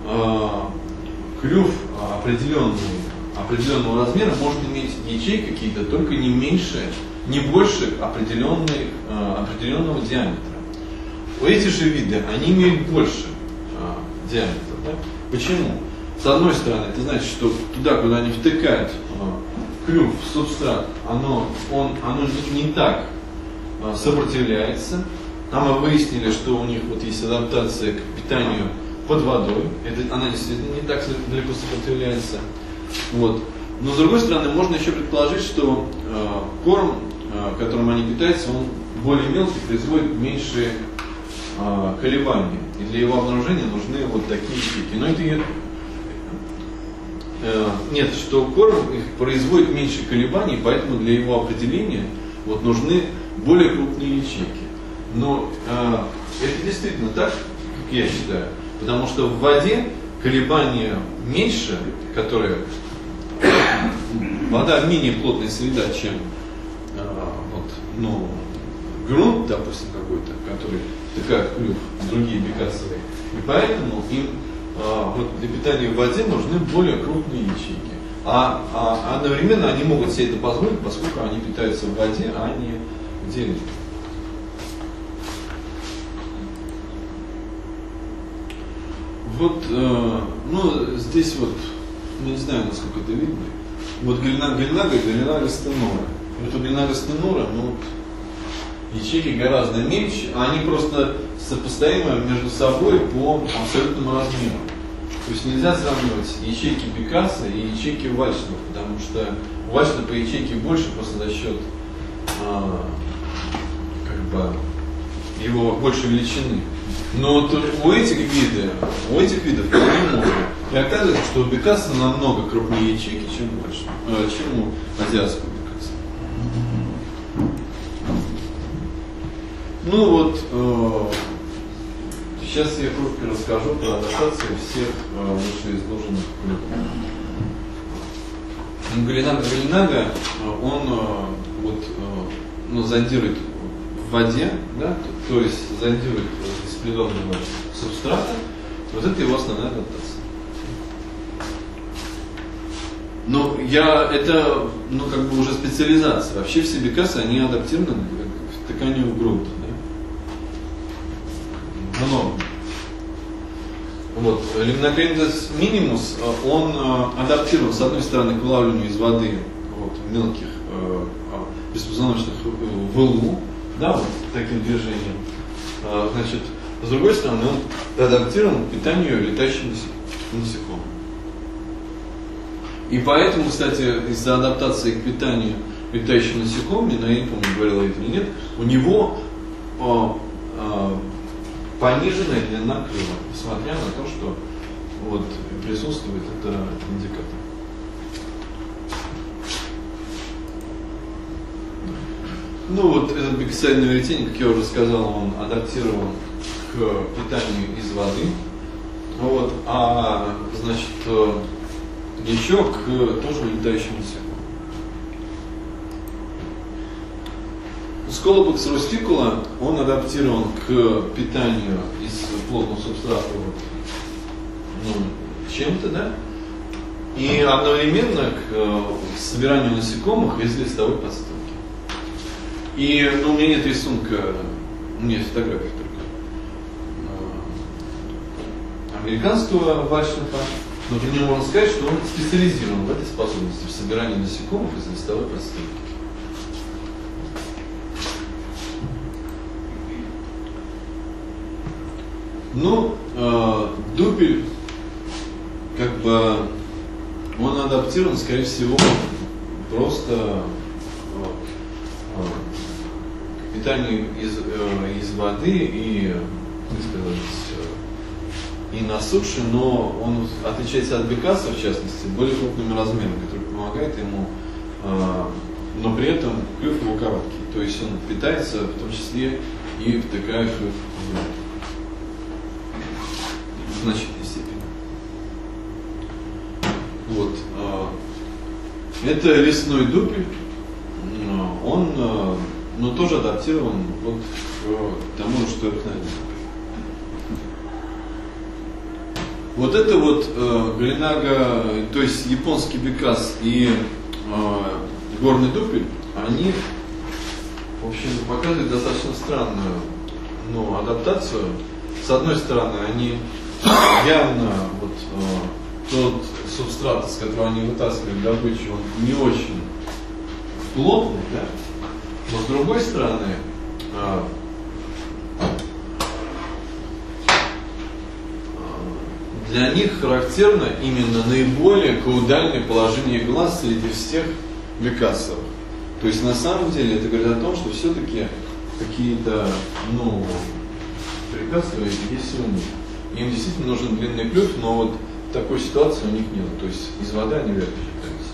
клюв определенного размера может иметь ячейки какие-то, только не меньше, не больше определенного диаметра. Эти же виды, они имеют больше диаметра. Да? Почему? С одной стороны, это значит, что туда, куда они втыкают клюв в субстрат, оно не так сопротивляется. А мы выяснили, что у них есть адаптация к питанию под водой. Она действительно не так далеко сопротивляется. Но с другой стороны, можно еще предположить, что корм, которым они питаются, он более мелкий, производит меньшие колебания. И для его обнаружения нужны вот такие ячейки. Но это нет, что корм их производит меньше колебаний, поэтому для его определения вот нужны более крупные ячейки. Но это действительно так, как я считаю, потому что в воде колебания меньше, которые вода менее плотная среда, чем грунт, допустим, какой-то, который втыкает клюв, другие бекасовые. И поэтому им для питания в воде нужны более крупные ячейки. А одновременно они могут себе это позволить, поскольку они питаются в воде, а не где-либо. Вот, здесь вот, не знаю, насколько это видно. Вот Галинага и Галинага стенора. Вот у Галинага стенора, ячейки гораздо меньше, а они просто сопоставимы между собой по абсолютному размеру. То есть нельзя сравнивать ячейки Бекаса и ячейки Вальшнапа, потому что у Вальшнапа ячейки больше просто за счет его большей величины. Но вот у этих видов вполне много. И оказывается, что у Бекаса намного крупнее ячейки, чем у азиатского Бекаса. Сейчас я коротко расскажу про адаптацию всех вышеизложенных клюков. Галинага, он зондирует в воде, да, то есть зондирует беспредонного субстрата. Вот это его основная адаптация. Это уже специализация. Вообще все бекасы, они адаптированы к втыканию в грунт. Limnocrenidus minimus, он адаптирован, с одной стороны, к вылавливанию из воды мелких беспозвоночных в илу, да, таким движением. С другой стороны, он адаптирован к питанию летающих насекомых. И поэтому, кстати, из-за адаптации к питанию летающими насекомыми, я не помню, говорил я это или нет, у него пониженная длина крыла, несмотря на то, что присутствует это индикатор. Этот бекасоидный веретенник, как я уже сказал, он адаптирован к питанию из воды. Еще к тоже летающим насекомым. Scolobox rusticula, он адаптирован к питанию из плотного субстрата чем-то, да? И одновременно к собиранию насекомых из листовой подстилки. И у меня нет рисунка, у меня есть фотография только американского Вальшнапа, но про него можно сказать, что он специализирован в этой способности, в собирании насекомых из листовой подстилки. Дупель, он адаптирован, скорее всего, просто к питанию из воды и на суше, но он отличается от бекаса, в частности, более крупными размерами, которые помогают ему, но при этом клюв его короткий. То есть он питается в том числе и втыкая клюв в грунт. В значительной степени. Это лесной дупель. Он тоже адаптирован к тому, что обыкновенный дупель. Это Галинага, то есть японский бекас и горный дупель, они, в общем, показывают достаточно странную адаптацию. С одной стороны, они явно тот субстрат, из которого они вытаскивают добычу, он не очень плотный, да? Но с другой стороны, для них характерно именно наиболее каудальное положение глаз среди всех викасов. То есть на самом деле это говорит о том, что все-таки какие-то, препятствия есть у них. Им действительно нужен длинный клюв, но вот такой ситуации у них нет. То есть из воды они вряд ли питаются.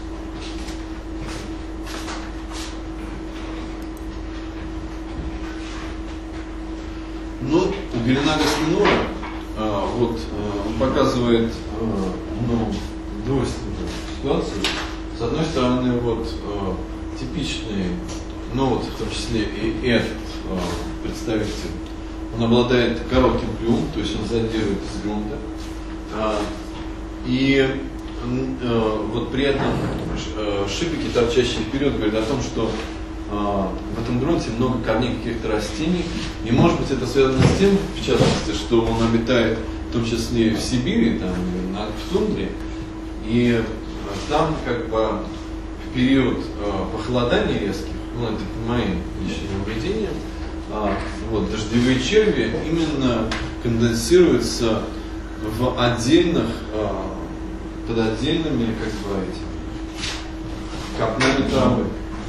Ну, у Геленагас Минора он показывает двойственную ситуацию. С одной стороны, типичный, в том числе и этот представитель, он обладает коротким клювом, то есть он задерживает из грунта. И при этом шипики, торчащие вперед, говорят о том, что в этом грунте много корней каких-то растений. И может быть это связано с тем, в частности, что он обитает в том числе в Сибири, в тундре. И там в период похолодания резких, это мои личные наблюдения, дождевые черви именно конденсируются в отдельных, под отдельными, копнами травы.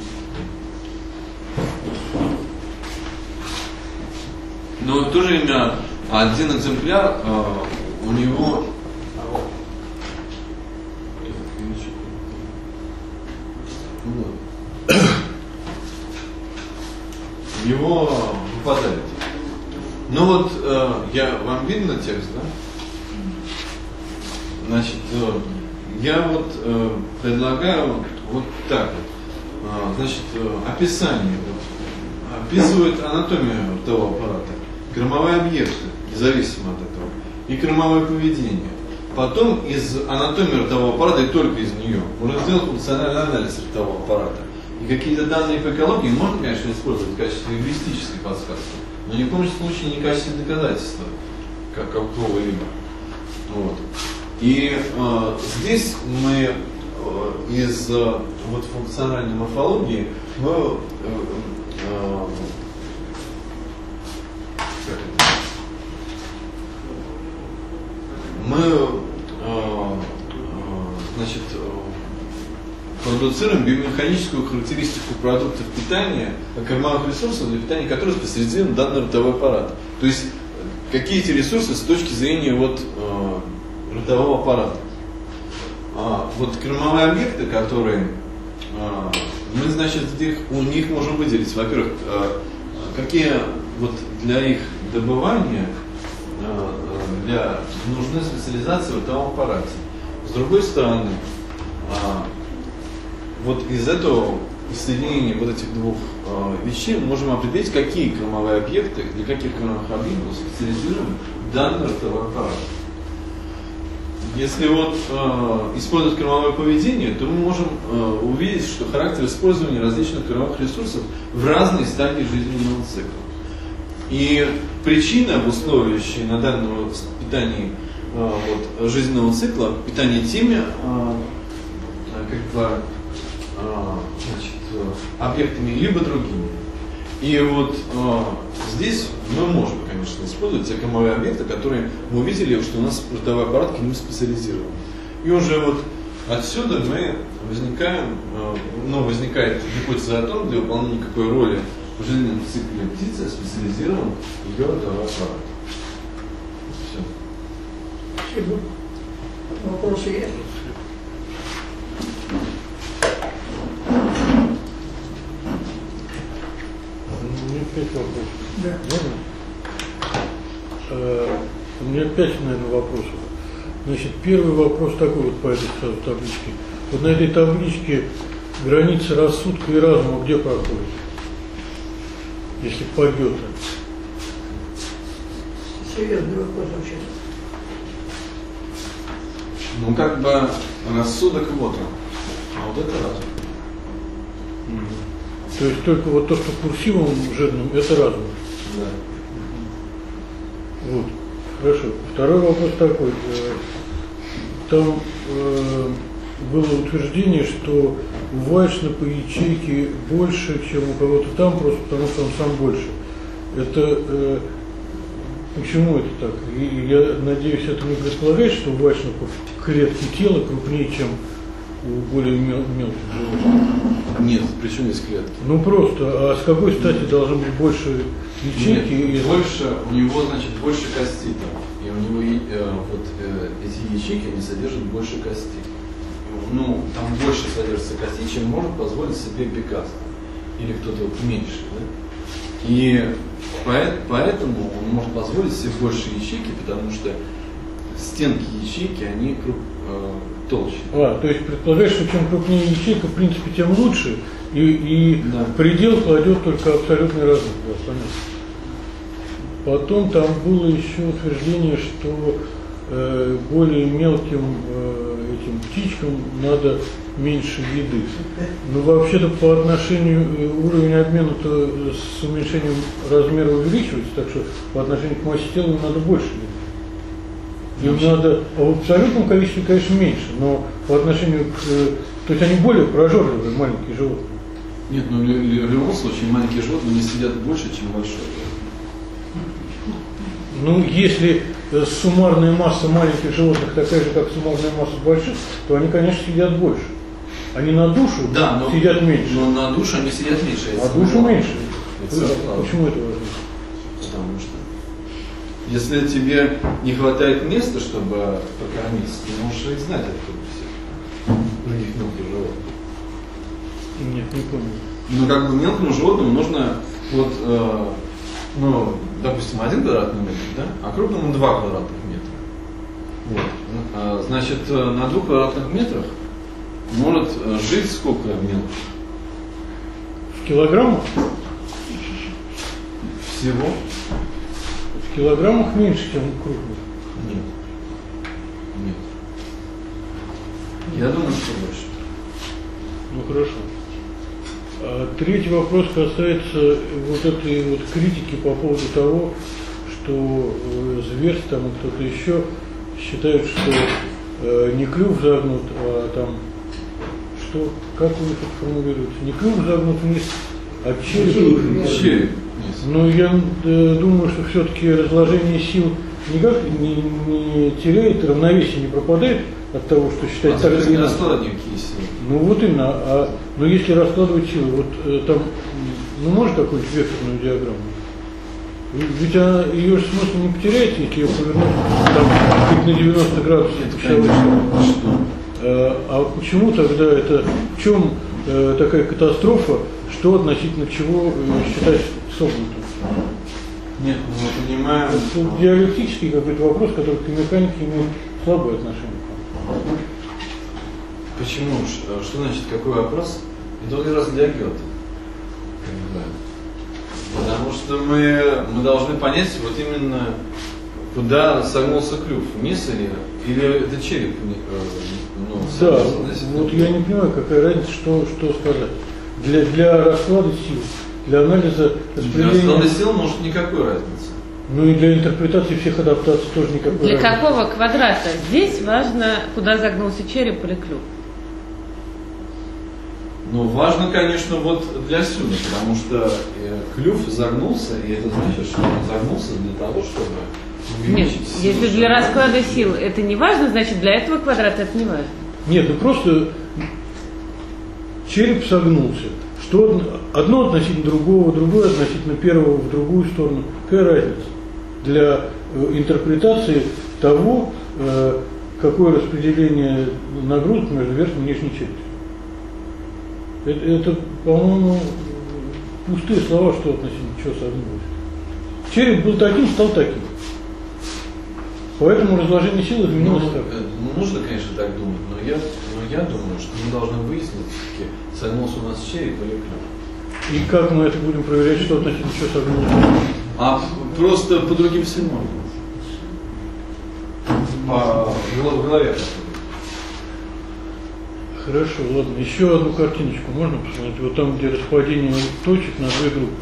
Но в то же время один экземпляр, у него выпадает. Вам видно текст, да? Значит, я предлагаю так вот. Значит, описание. Описывает анатомию ртового аппарата, кормовые объекты, независимо от этого, и кормовое поведение. Потом из анатомии ртового аппарата и только из нее можно сделать функциональный анализ ртового аппарата. И какие-то данные по экологии можно, конечно, использовать в качестве лингвистической подсказки, но ни в коем случае не в качестве доказательства какого-либо. И здесь мы из функциональной морфологии продуцируем биомеханическую характеристику продуктов питания, кормовых ресурсов для питания, которые специализирован данный ротовой аппарат. То есть какие эти ресурсы с точки зрения ротового аппарата. Кормовые объекты, которые мы, у них можем выделить, во-первых, какие для их добывания нужны специализации в ротовом аппарате. С другой стороны, из этого соединения этих двух вещей мы можем определить, какие кормовые объекты, для каких кормовых объектов специализируем данный ротовой аппарат. Если использовать кормовое поведение, то мы можем увидеть, что характер использования различных кормовых ресурсов в разной стадии жизненного цикла. И причины, обусловливающие на данном питании жизненного цикла, питание теми объектами, либо другими. И здесь мы можем, конечно, использовать те кормовые объекты, которые мы увидели, что у нас ротовой аппарат к ним специализирован. И уже отсюда возникает гипотеза о том, для выполнения какой роли в жизненном цикле птицы специализирован ее ротовой аппарат. Все. Спасибо. Вопросы есть? Пять вопросов. Да. Можно? У меня 5, наверное, вопросов. Значит, первый вопрос такой по этой сразу табличке. На этой табличке граница рассудка и разума где проходит? Если по Гёте. Серьезный вопрос вообще. Рассудок он, а это разум. То есть только то, что курсивом жирным, это разум. Да. Хорошо. Второй вопрос такой. Там было утверждение, что у Вайшна по ячейке больше, чем у кого-то там, просто потому что он сам больше. Это почему это так? И я надеюсь, это не предполагает, что у вальшнапов клетки тела крупнее, чем у более мелких животных. Нет, причем есть клетки. Ну просто, а с какой стати должно быть больше ячейки? Нет, больше, у него, значит, больше костей там. И у него эти ячейки, они содержат больше костей. Ну, там больше содержится костей, чем может позволить себе Пикассо. Или кто-то меньше, да? И поэтому он может позволить себе больше ячейки, потому что стенки ячейки, они толще. То есть предполагаешь, что чем крупнее ячейка, в принципе, тем лучше, и Да. предел кладет только абсолютный размер. Да, понятно. Потом там было еще утверждение, что более мелким этим птичкам надо меньше еды. Но вообще-то по отношению уровень обмена-то с уменьшением размера увеличивается, так что по отношению к массе тела им надо больше еды. Им надо, а в абсолютном количестве, конечно, меньше, но по отношению к... То есть они более прожорливые, маленькие животные. Нет, ну в любом случае маленькие животные не съедят больше, чем большие. Ну, если суммарная масса маленьких животных такая же, как суммарная масса больших, то они, конечно, съедят больше. Они на душу съедят меньше. Но на душу они съедят меньше. А душу меньше. Это почему это важно? Потому что если тебе не хватает места, чтобы покормиться, ты можешь и знать откуда все. Других мелких животных. Нет, не помню. Ну, как бы мелкому животному нужно допустим, 1 квадратный метр, да? А крупному 2 квадратных метра. Вот. Значит, на 2 квадратных метрах может жить сколько мелких? В килограммах? Всего? В килограммах меньше, чем крупных. Нет. Нет. Я думаю, что больше. Ну хорошо. Третий вопрос касается вот этой вот критики по поводу того, что Зверь там и кто-то еще считают, что не клюв загнут, а там что, как у них это формулируется? Не клюв загнут вниз, а череп. Череп. Но я думаю, что все-таки разложение сил никак не теряет, равновесие не пропадает от того, что считать так или иначе. Раскладненькие силы. Ну вот именно, но если раскладывать силы, вот там, можно какую-нибудь векторную диаграмму? Ведь ее же смысл не потеряется, если ее повернуть там хоть на 90 градусов. А почему тогда это, в чем такая катастрофа, что относительно чего считать согнутым? Нет, мы понимаем. Это диалектический какой-то вопрос, который к механике имеет слабое отношение. Почему? Что значит какой вопрос? Это как раз для Гёте. Потому что мы должны понять вот именно, куда согнулся клюв, вниз или это череп? Да, вот я не понимаю, какая разница, что сказать. Для расклада сил, для анализа распределения... Для расклада сил может никакой разницы. Ну и для интерпретации всех адаптаций тоже никакой разницы. Для какого квадрата? Здесь важно, куда загнулся череп или клюв. Ну, важно, конечно, вот для сюда, потому что клюв загнулся, и это значит, что он загнулся для того, чтобы увеличить Нет, силу. если для расклада сил это не важно, значит для этого квадрата это не важно. Нет, ну просто череп согнулся. Что одно относительно другого, другое относительно первого в другую сторону. Какая разница? Для интерпретации того, какое распределение нагрузок между верхней и нижней челюстью. Это, по-моему, пустые слова, что относительно чего согнулось. Череп был таким, стал таким. Поэтому разложение сил изменилось так. Нужно, конечно, так думать, но я думаю, что мы должны выяснить, все-таки, согнулся у нас череп или клюв. И как мы это будем проверять, что относительно чего согнулось? А просто по другим сигналам. В голове. Хорошо, ладно. Еще одну картиночку можно посмотреть? Вот там, где распадение точек на две группы.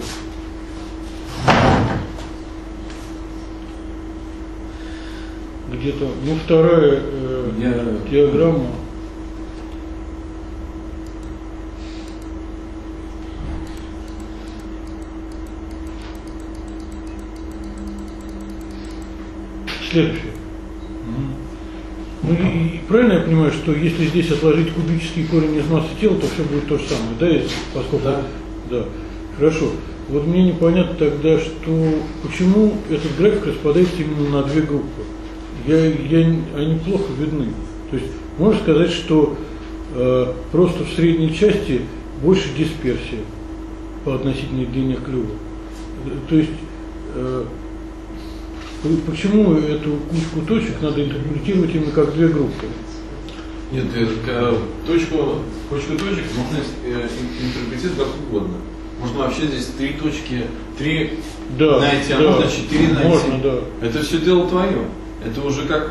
Где-то, ну, вторая диаграмма. следующее. Ну и правильно я понимаю, что если здесь отложить кубический корень из массы тела, то все будет то же самое, да, если, поскольку... Да. Хорошо. Вот мне непонятно тогда, что почему этот график распадается именно на две группы. Они плохо видны. То есть можно сказать, что просто в средней части больше дисперсия по относительной длине клюва. То есть почему эту кучку точек надо интерпретировать именно как две группы? Нет, кучку точек можно интерпретировать как угодно. Можно вообще здесь три точки, найти, а можно 4 найти. Можно, да. Это все дело твое. Это уже как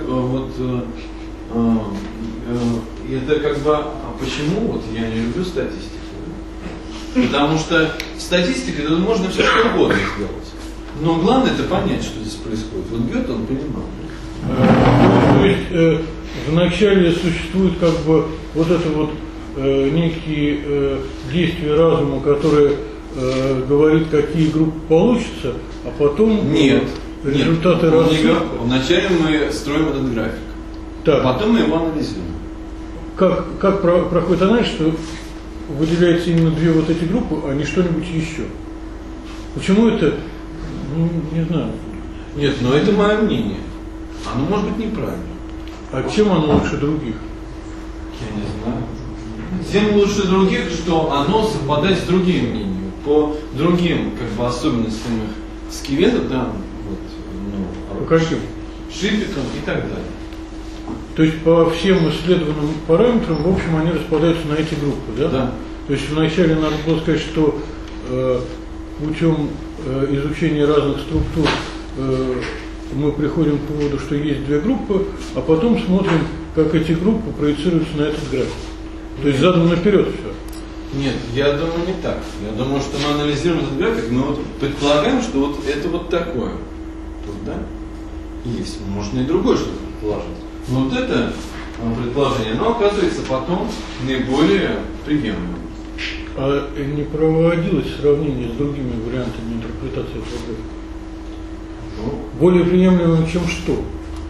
это как бы, а почему вот я не люблю статистику? Потому что статистика, это можно все что угодно сделать. Но главное это понять, что здесь происходит. Вот Гёте он понимал. То есть вначале существует как бы вот это вот некие действия разума, которые говорит, какие группы получатся, а потом результаты разума. Вначале мы строим этот график, так. Потом мы его анализируем. Как проходит анализ, что выделяется именно две вот эти группы, а не что-нибудь еще? Почему это? Ну, не знаю. Нет, но это мое мнение. Оно может быть неправильно. А чем оно лучше других? Я не знаю. Тем лучше других, что оно совпадает с другими мнениями. По другим как бы особенностям их скелета, да, вот, по каким? Шипикам и так далее. То есть по всем исследованным параметрам, в общем, они распадаются на эти группы, да? Да. То есть вначале надо было сказать, что путем изучения разных структур мы приходим к выводу, что есть две группы, а потом смотрим, как эти группы проецируются на этот график. То есть задом наперед все. Нет, я думаю не так. Я думаю, что мы анализируем этот график, мы вот предполагаем, что вот это вот такое. Тут, да? Есть. Можно и другое что-то предположить. Но вот это предположение, оно оказывается потом наиболее приемлемым. А не проводилось сравнение с другими вариантами интерпретации этого графика? Ну, более приемлемым, чем что?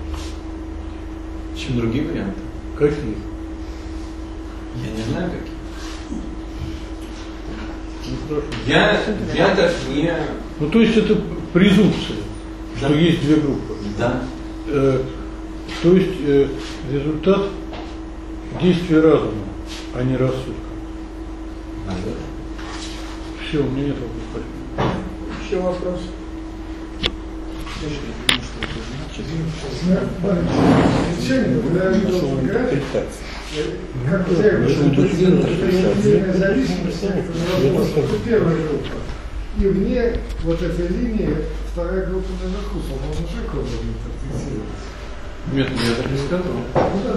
Чем другие варианты. Какие? Я не знаю, какие. Ну, я так не... Ну, то есть это презумпция, да. Что есть две группы. Да. То есть результат действия разума, а не рассудка. Все, у меня нет вопросов. Еще вопрос. Как зависимость, первая группа. И вне вот этой линии вторая группа наверху, по-моему, как можно интерпретировать? Нет, я так не сказал.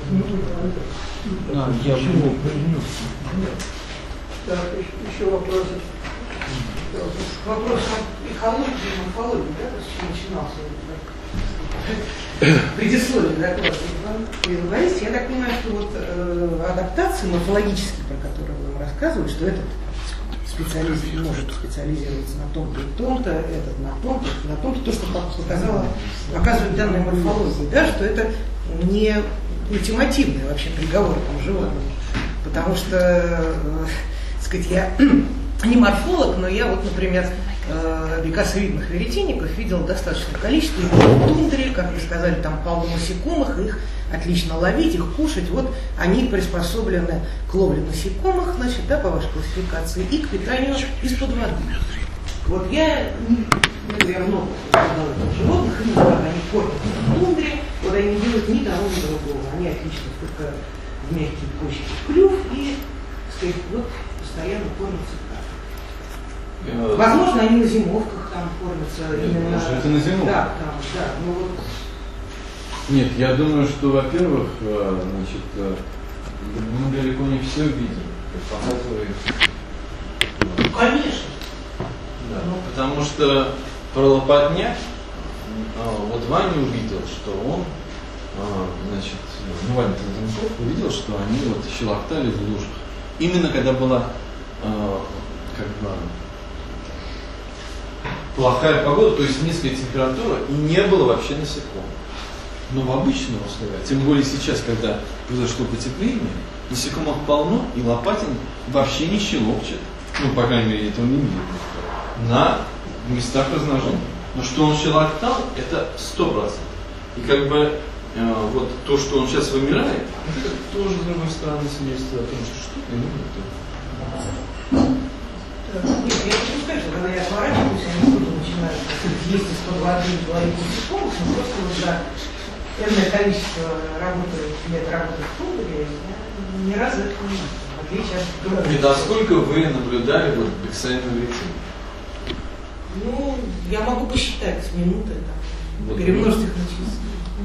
Я Так, еще вопросы. Вопрос о экологии и морфологии, да, то есть начинался предисловие доклада. И вы говорите, я так понимаю, что вот адаптации морфологические, про которые вы нам рассказывали, что этот специалист может специализироваться на том-то и том-то, этот на том-то, на том-то, то, что показывает данная морфология, да, что это не ультимативный вообще приговор этому животному. Потому что, сказать, я не морфолог, но я вот, например, бекасовидных веретенников видел достаточное количество, их в тундре, как вы сказали, там полно насекомых, их отлично ловить, их кушать. Вот они приспособлены к ловле насекомых, значит, да, по вашей классификации, и к питанию из-под воды. Вот я много животных, именно как они кормятся в тундре, вот они не делают ни того, ни другого. Они отлично только в мягкие почки в клюв и, так сказать, вот постоянно кормятся так. Возможно, они на зимовках там кормятся. Именно... Может, это на зимовках? Да, там, да. Ну, вот... Нет, я думаю, что, во-первых, значит, мы далеко не все видим, как показывает. Конечно. Да, потому что про лопатня, вот Ваня увидел, что он, значит, Ваня Тазанков увидел, что они вот щелоктали в лужах. Именно когда была как бы плохая погода, то есть низкая температура, и не было вообще насекомых. Но в обычных условиях, тем более сейчас, когда произошло потепление, насекомых полно, и Лопатин вообще не щелокчет. Ну, по крайней мере, этого не видно. На местах размножения. Но что он щелоктал, это 100%. И как бы вот то, что он сейчас вымирает, это тоже, с другой стороны, свидетельствует о том, что что-то ему не то. Нет, я хочу сказать, что когда я отворачиваюсь, они тоже начинают есть из-под воды говорить психолог, но просто вот за энное количество лет работы в Туле я ни разу этого не видела. И насколько вы наблюдали вот бексайновую лечение? Ну, я могу посчитать с минуты, там, Вот перемножить их на часы.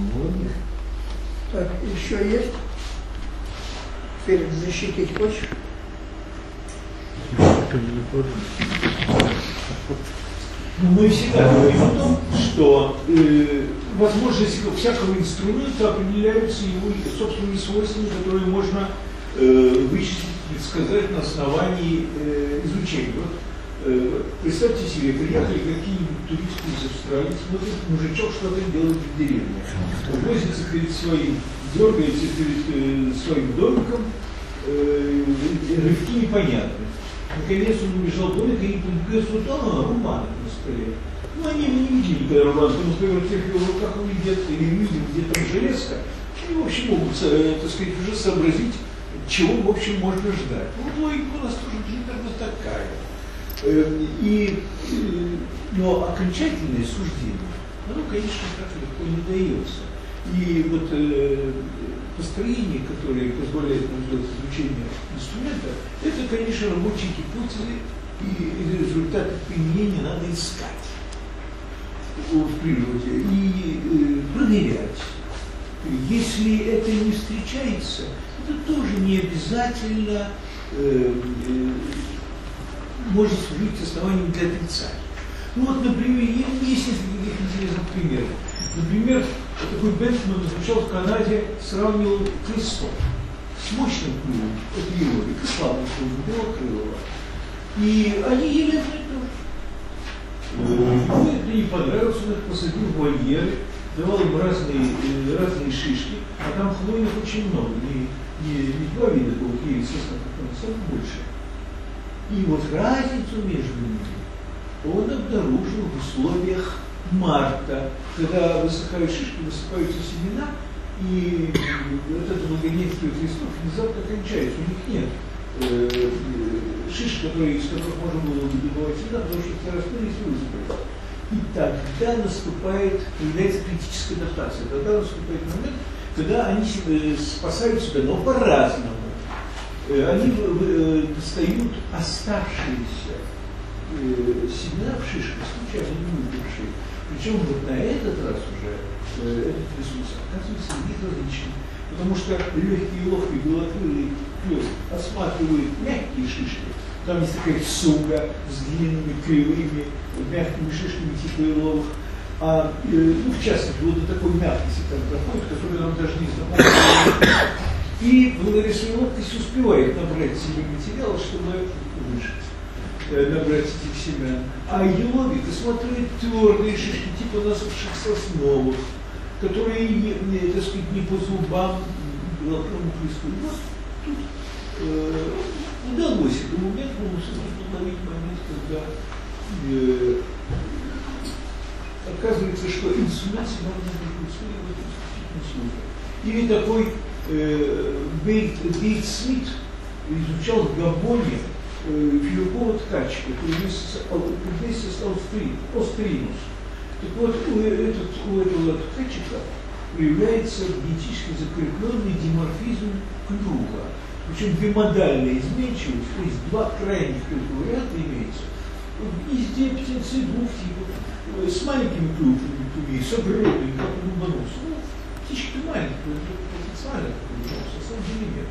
Так, еще есть? Феликс, защитить хочешь? Мы всегда говорим о том, что возможности всякого инструмента определяются его собственными свойствами, которые можно вычислить, предсказать на основании изучения. Вот, представьте себе, приехали какие-нибудь туристы из Австралии, смотрят, мужичок что-то делает в деревне. Возится перед своим, дергается перед своим домиком, рывки непонятны. Наконец он убежал в домик, и они говорят, вот она, румана на столе. Ну, они его не видели, когда руман, потому что в тех его руках он где-то, или видим, где там железка. Они, в общем, могут, так сказать, уже сообразить, чего, в общем, можно ждать. Ну, логика у нас тоже примерно такая. Но окончательное суждение, оно, конечно, так легко не дается. И вот построение, которое позволяет нам делать изучение инструмента, это, конечно, рабочие гипотезы, и результаты применения надо искать в природе и проверять. Если это не встречается, это тоже не обязательно может служить основанием для отрицания. Ну вот, например, есть несколько таких интересных примеров. Например, такой Бентман изучал в Канаде, сравнивал крыльцов с мощным клювом, это еловик, и слабым клювом, белокрылого. И они ели одно и то же. Ему это не понравилось, он их посадил в вольеры, давал им разные шишки, а там хвойных очень много, не два вида было, естественно, как больше. И вот разницу между ними он обнаружил в условиях марта, когда высыхают шишки, высыпаются семена, и вот это благоденствие листов внезапно кончается. У них нет шишек, из которых можно было добывать семена, потому что все распылись и высыпались. И тогда появляется критическая адаптация. Тогда наступает момент, когда они спасают себя, но по-разному. Они достают оставшиеся семена в шишках, случайно не выбившие. Причем вот на этот раз уже этот ресурс оказывается у них различным. Потому что легкие и ловкие белокрылые клёв осматривают мягкие шишки. Там есть такая суга с длинными кривыми, мягкими шишками типа еловых. Ну, в частности, вот до такой мягкости там доходит, которую нам даже не знакомо. И благодаря своей ловкости успевает набрать себе материал, чтобы выжить, набрать этих семян. А еловик осматривает твердые шишки, типа насохших сосновых, которые, так сказать, не по зубам белокрылому листу. Вот тут удалось этому методу ловить момент, когда оказывается, что инструмент можно использовать в этом исключительном случае. Или такой Бейт Смит изучал в Габоне филюкового ткачика, который вместе с Остринус. Так вот, у этого ткачика проявляется генетически закрепленный диморфизм клюва. Причем бимодальная изменчивость, то есть два крайних варианта имеется. Везде птенцы двух типов, с маленькими клювами, с огромными, как у луноносца. Ну, птички маленькие, потенциально, на самом деле нет.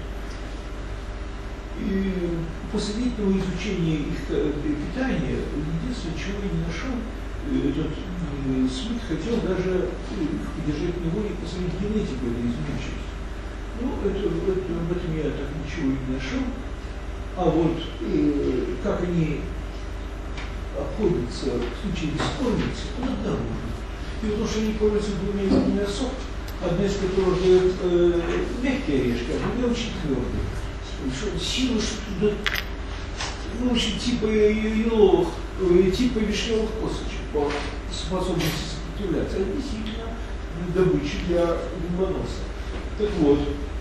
И после длительного изучения их питания, единственное, чего я не нашел, этот Смит хотел даже поддержать в неволе и посмотреть генетику этой изменчивости. Ну, об этом я так ничего не нашел. А вот как они обходятся в случае бескормицы, он обнаружен. И потому что они кормятся двумя видами особ, одна из которых дает мягкие орешки, а другая очень твердые. Сила, что туда, ну, очень типа еловых, типа вишневых косточек по способности сопротивляться. Это действительно добыча для рыбоноса. Так вот,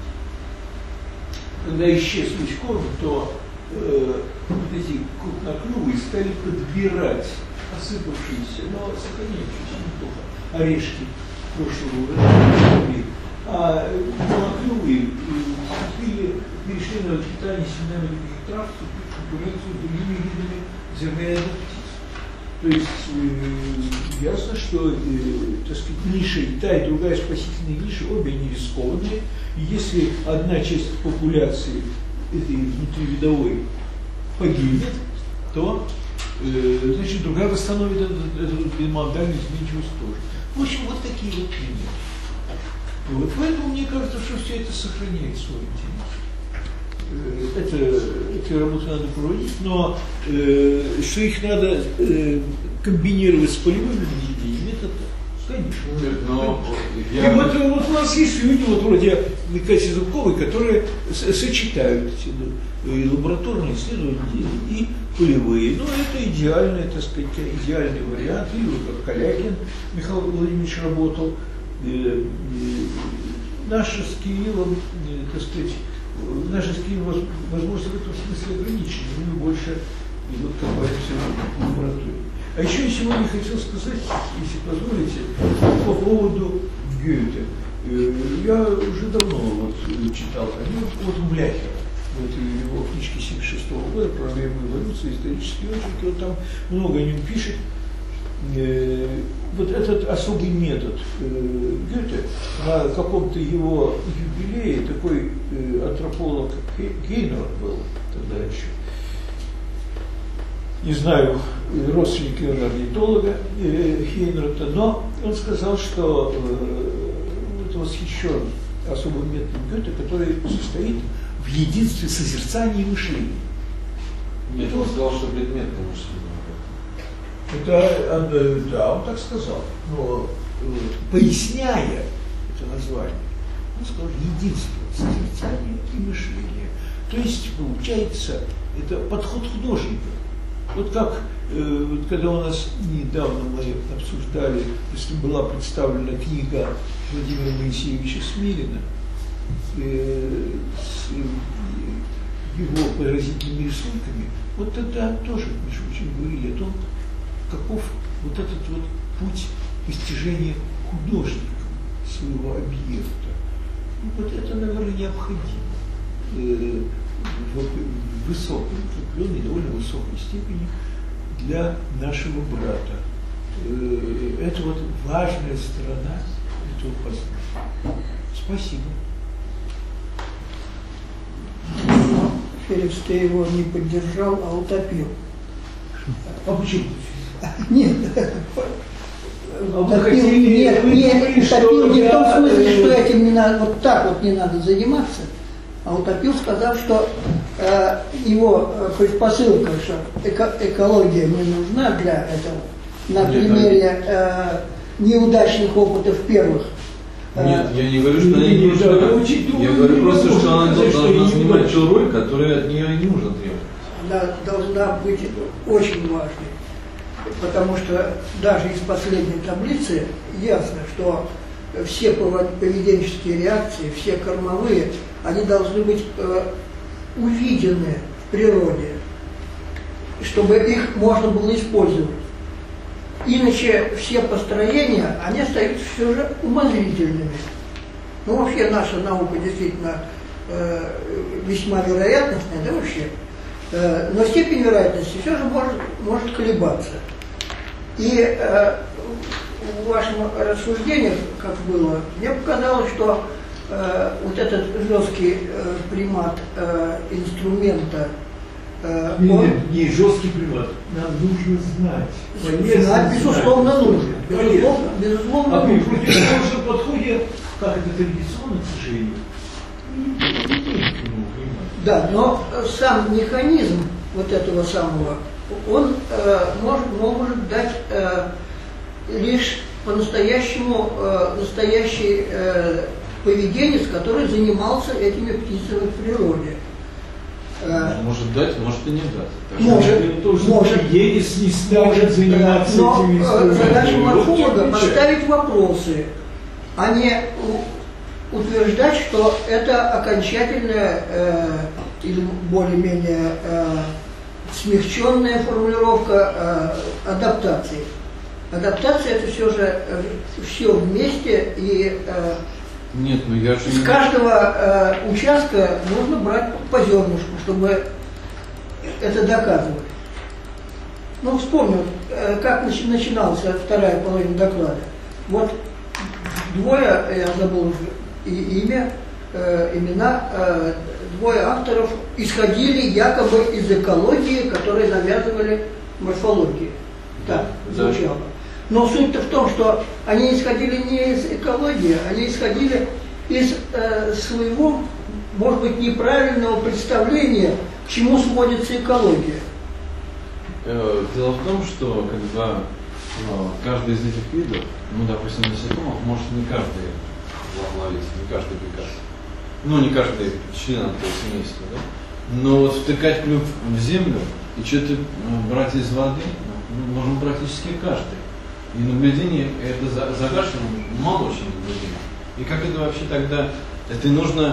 когда исчез весь корм, то вот эти крупноклювые стали подбирать осыпавшиеся, но сохраняющиеся неплохо орешки прошлого года. А малоклювые перешли на питание семенами других трав, вступив в конкуренцию с другими видами зерноядных птиц. То есть ясно, что так сказать, ниша и та, и другая спасительная ниша, обе они рискованные. И если одна часть популяции этой внутривидовой погибнет, то значит, другая восстановит эту модальную изменчивость тоже. В общем, вот такие вот примеры. Вот, поэтому мне кажется, что все это сохраняет свой интерес. Эти работы надо проводить, но что их надо комбинировать с полевыми наблюдениями, это конечно. Но И вот у нас есть люди, вот вроде Кати Зубковой, которые сочетают и лабораторные исследования, и полевые. Ну, это идеальный, так сказать, идеальный вариант. Или вот как Калякин Михаил Владимирович работал. Наши с Кириллом, так сказать, наши с Кириллом возможности в этом смысле ограничены. Мы больше вот копаемся в лаборатории. А еще я сегодня хотел сказать, если позволите, по поводу Гёте. Я уже давно вот читал о нем, вот Бляхера, вот его книжки 1976 года «Проблемы эволюции», исторические очерки, он там много о нем пишет. Вот этот особый метод Гёте, на каком-то его юбилее такой антрополог Гейнер был тогда еще, не знаю, родственник орнитолога Хейнерта, но он сказал, что это восхищен особым методом Гёте, который состоит в единстве созерцания и мышления. Нет, он сказал, что предметное мышление. Это, да, он так сказал, но поясняя это название, он сказал единство созерцания и мышления. То есть, получается, это подход художника. Вот как, когда у нас недавно мы обсуждали, если была представлена книга Владимира Моисеевича Смирина с его поразительными рисунками, вот тогда тоже, между прочим, говорили о том, каков вот этот вот путь постижения художником своего объекта. И вот это, наверное, необходимо в высокой, в определенной, довольно высокой степени для нашего брата. Это вот важная сторона этого познания. Спасибо. Феликс, ты его не поддержал, а утопил. А почему? Нет. Утопил не в том смысле, что этим не надо, вот так вот не надо заниматься, а утопил, сказав, что его предпосылка, что экология не нужна для этого, на примере неудачных опытов первых. Нет, я не говорю, что она не нужна. Я говорю просто, что она должна занимать ту роль, которую от нее и нужно требовать. Она должна быть очень важной, потому что даже из последней таблицы ясно, что все поведенческие реакции, все кормовые, они должны быть увидены в природе, чтобы их можно было использовать. Иначе все построения, они остаются все же умозрительными. Ну, вообще наша наука действительно весьма вероятностная, да вообще, но степень вероятности все же может колебаться. И в вашем рассуждении, как было, мне показалось, что вот этот жесткий примат инструмента, не жесткий примат, нам нужно знать. Знать, безусловно, нужно. Безусловно, а при нужно. противоположном подходе, как это традиционно, к сожалению, да, но сам механизм вот этого самого, он может дать лишь по-настоящему настоящий поведенец, который занимался этими птицами в природе. Может дать, может и не дать. Может, Едис не станет заниматься этими но задача морфолога поставить вопросы, а не утверждать, что это окончательная или более-менее смягченная формулировка адаптации. Адаптация это все же все вместе, и нет, ну я же с каждого участка нужно брать по зернышку, чтобы это доказывать. Ну, вспомню, как начиналась вторая половина доклада. Вот двое, я забыл уже имя, имена, двое авторов исходили якобы из экологии, которые навязывали морфологии. Так звучало. Но суть-то в том, что они исходили не из экологии, они исходили из своего, может быть, неправильного представления, к чему сводится экология. Дело в том, что когда каждый из этих видов, ну, допустим, насекомых, может не каждый ловец, не каждый бекас, ну, не каждый член этого семейства, да? Но вот втыкать клюв в землю и что-то брать из воды, ну, можем практически каждый. И наблюдение, это загашено, мало очень наблюдения. И как это вообще тогда, это нужно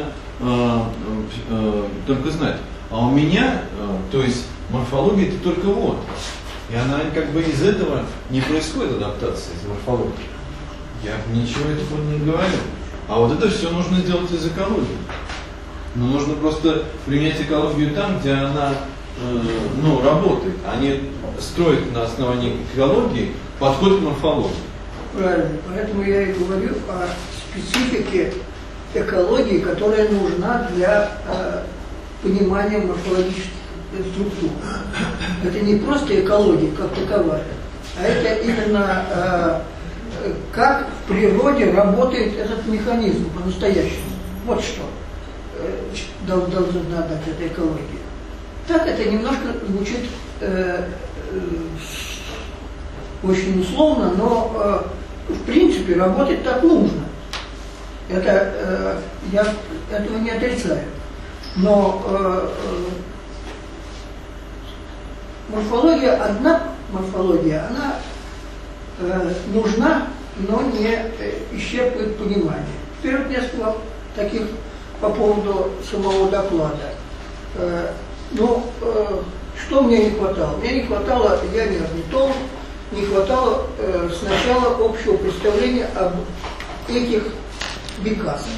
только знать. А у меня, то есть морфология это только вот. И она как бы из этого не происходит адаптация, из морфологии. Я ничего этого не говорю. А вот это все нужно сделать из экологии. Но нужно просто применять экологию там, где она ну, работает, а не строить на основании экологии подход к морфологии. Правильно. Поэтому я и говорю о специфике экологии, которая нужна для понимания морфологических структур. Это не просто экология как таковая, а это именно как в природе работает этот механизм по-настоящему. Вот что должна дать эта экология. Так это немножко звучит очень условно, но в принципе работать так нужно. Это, я этого не отрицаю. Но морфология, одна морфология, она нужна, но не исчерпывает понимание. Теперь вот несколько таких по поводу самого доклада. Что мне не хватало? Мне не хватало, я не орнитолог, не хватало сначала общего представления об этих бекасах.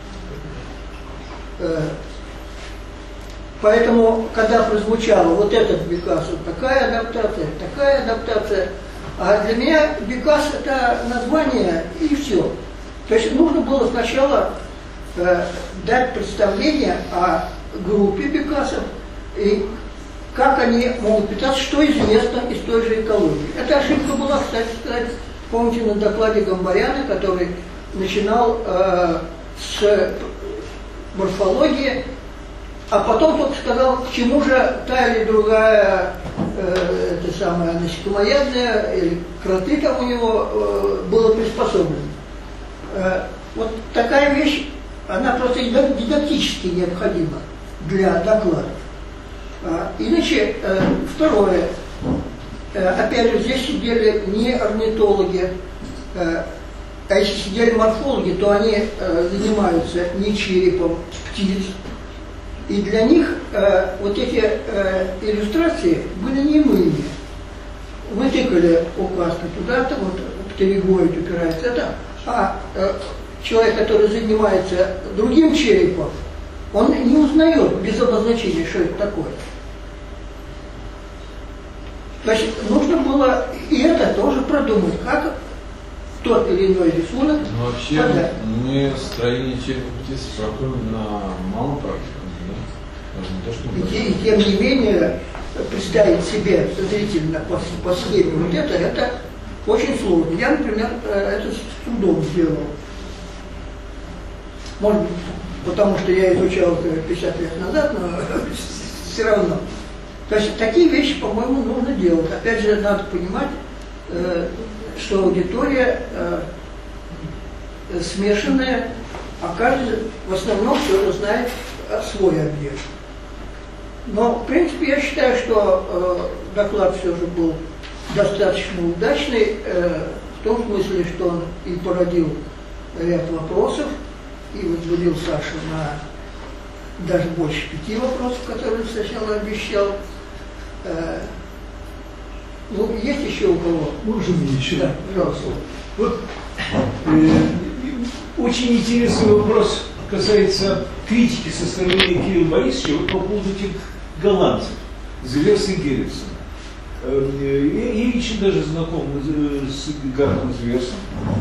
Поэтому, когда прозвучало вот этот бекас, вот такая адаптация, а для меня бекас это название и все. То есть нужно было сначала дать представление о группе бекасов и как они могут питаться, что известно из той же экологии. Эта ошибка была, кстати сказать, помните на докладе Гамбаряна, который начинал с морфологии, а потом только сказал, к чему же та или другая это самая насекомоядная, или кроты там у него было приспособлено. Вот такая вещь, она просто дидактически необходима для докладов. Иначе, второе, опять же, здесь сидели не орнитологи, а если сидели морфологи, то они занимаются не черепом птиц. И для них вот эти иллюстрации были немыми. Вы тыкали указкой туда-то, вот птеригоид упирается, это, а человек, который занимается другим черепом, он не узнает без обозначения, что это такое. Значит, нужно было и это тоже продумать, как тот или иной рисунок. Ну, вообще, подать. мы строение черепа птиц проходим на малом практикуме, да? И тем не менее, представить себе зрительно по схеме вот это очень сложно. Я, например, это с трудом сделал. Может быть, потому что я изучал это 50 лет назад, но все равно. То есть такие вещи, по-моему, нужно делать. Опять же, надо понимать, что аудитория смешанная, а каждый в основном все же знает свой объект. Но, в принципе, я считаю, что доклад все же был достаточно удачный, в том смысле, что он и породил ряд вопросов, и возбудил Сашу на даже больше 5 вопросов, которые он сначала обещал. Ну, есть еще у кого? Можно мне еще? Да, пожалуйста. Вот очень интересный вопрос касается критики со стороны Кирилла Борисовича вот по поводу этих голландцев, Зверс и Герритсона. Я лично даже знаком с Гартом Зверсом.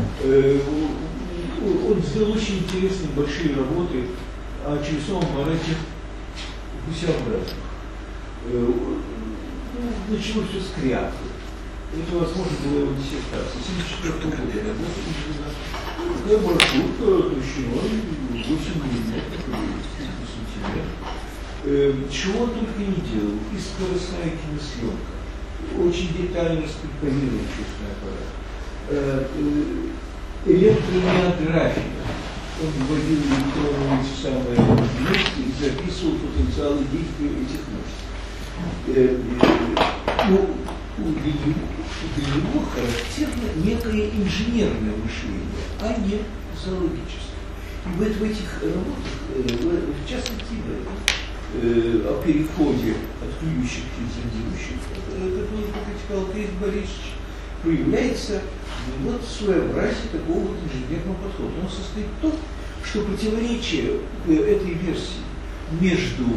Он сделал очень интересные большие работы о часовом аппарате гусеобразных. Началось все с кряпы. Это, возможно, была его диссертация. 1974 года работа. Такая маршрутка толщиной 8 мм. Чего он только не делал. И скоростная киносъемка. Очень детально скомпозирован чувственный аппарат. Электромиография. Он вводил электронные самые мышцы и записывал потенциалы действия этих мышц. Для него характерно некое инженерное мышление, а не зоологическое. И вот в этих работах, в частности, о переходе от клюющих к лицензирующих, который покритиковал Кирилл Борисович, проявляется вот своеобразие такого вот инженерного подхода. Он состоит в том, что противоречие этой версии между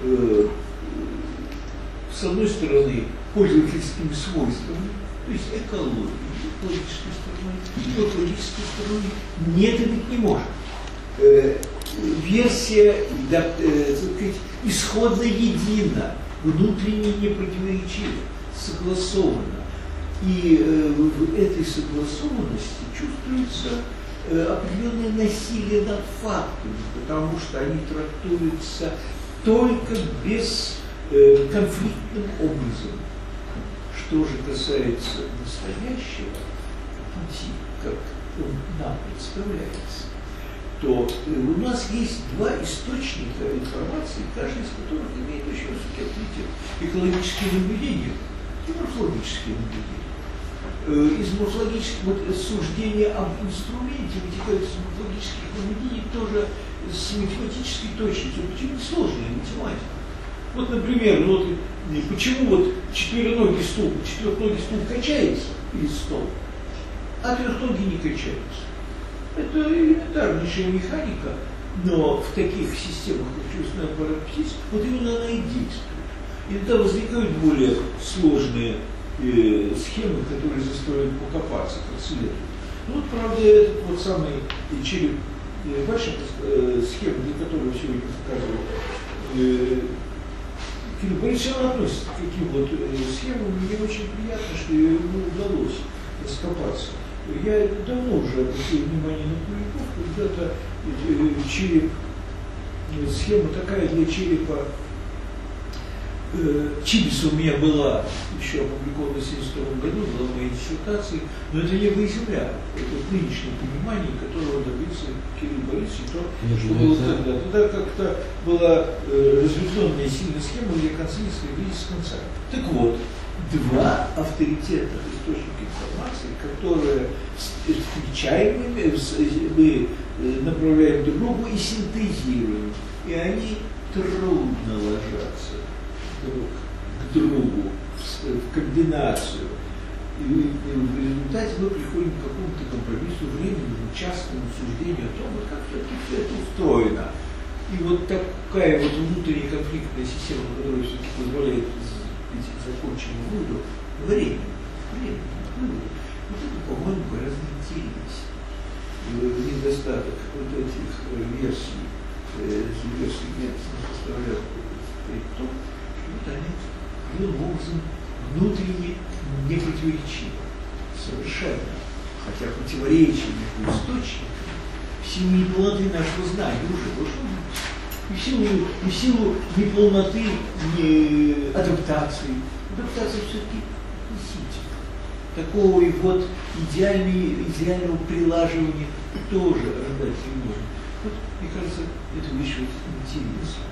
с одной стороны, пользовательскими свойствами, то есть экологией, экологической стороной, и экологической стороной нет и быть не может. Версия, исходно едина, внутренне не противоречива, согласована. И в этой согласованности чувствуется определенное насилие над фактами, потому что они трактуются только без конфликтным образом. Что же касается настоящего пути, как он нам представляется, то у нас есть 2 источника информации, каждый из которых имеет очень высокий авторитет. Экологические наблюдения и морфологические наблюдения. Из морфологических суждения об инструменте вытекают из морфологических наблюдений тоже с математической точностью. Почему сложная математика? Вот, например, почему четвероногий стул качается из стола, а трехногий не качается. Это элементарнейшая механика, но в таких системах, как чувственный аппарат птиц, вот именно она и действует. Иногда возникают более сложные схемы, которые заставляют покопаться, как следует. Ну вот, правда, этот вот самый череп, ваша схема, для которой сегодня показывал Кирилл Борисович, относится к таким вот схемам. Мне очень приятно, что ему удалось раскопаться. Я давно уже обратил внимание на Куликов, когда-то череп, схема такая для черепа Чибиса у меня была еще опубликована в 1972 году, была в моей диссертации, но это небо и земля, это нынешнее понимание, которого добился Кирилл Борисович, то, что было тогда. Тогда как-то была разветвленная сильная схема, где концы не сходились с концами. Так вот, 2 авторитетных источника информации, которые встречаем, мы направляем друг другу и синтезируем, и они трудно ложатся друг к другу в комбинацию. И в результате мы приходим к какому-то компромиссу, временному, частному суждению о том, как все это устроено. И вот такая вот внутренняя конфликтная система, которая все-таки позволяет прийти к законченному выводу, временно. Вот это, по-моему, гораздо интереснее. Недостаток вот этих версий, составляет в том, вот они таким образом внутренне не противоречивы. Совершенно. Хотя противоречие между источниками в силу неполноты нашего знания уже должно быть. В силу неполноты адаптации. Адаптация все-таки относительно. такого и вот идеального прилаживания тоже ожидать не можно. Вот, мне кажется, это вещь интересная.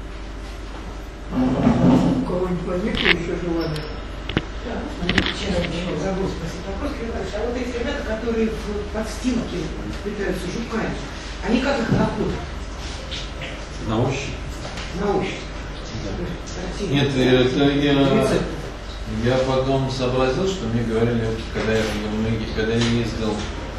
У кого-нибудь возникло еще желание? Да, честно, забыл спросить вопрос, а вот эти ребята, которые в подстилке питаются жуками, они как их находят? На ощупь. На ощупь. Да. Нет, это я потом сообразил, что мне говорили, когда я ездил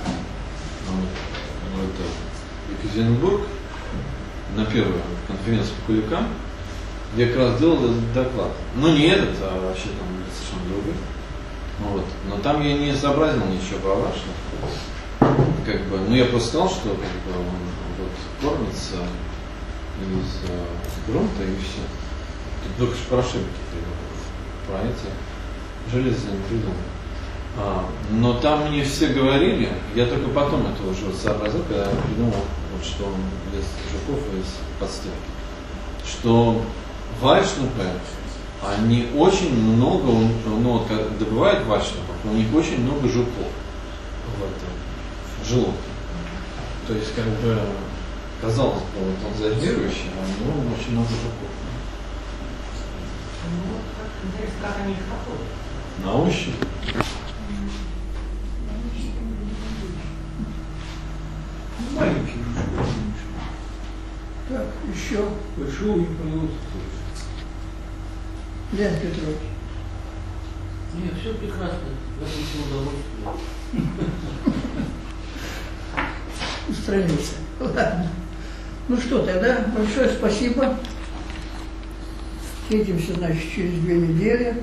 в Екатеринбург на первую конференцию по куликам, я как раз делал этот доклад. Ну не этот, а вообще там совершенно другой. Вот. Но там я не сообразил ничего про Вашну. Как бы, ну я просто сказал, что как бы, он вот, кормится из грунта и все. Тут только что про ошибки про эти железо не придумал. Но там мне все говорили, я только потом это уже сообразил, когда я придумал, вот, что он ест жуков из подстилки, что вайшнапы, они очень много, ну вот как добывают вайшнапов, у них очень много жуков в этом желудке. То есть как бы казалось бы, вот он зажирующий, а у него очень много жуков. Ну, как они их находят? На ощупь. Маленький. Так, еще. Большого не продают. Лен Петрович. Нет, все прекрасно. Я получил удовольствие. Устранился. Ладно. Ну что, тогда большое спасибо. Встретимся, значит, через 2 недели.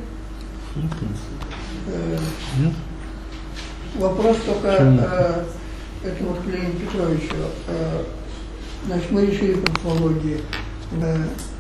Вопрос только это вот к Ленину Петровичу. Значит, мы решили по морфологии.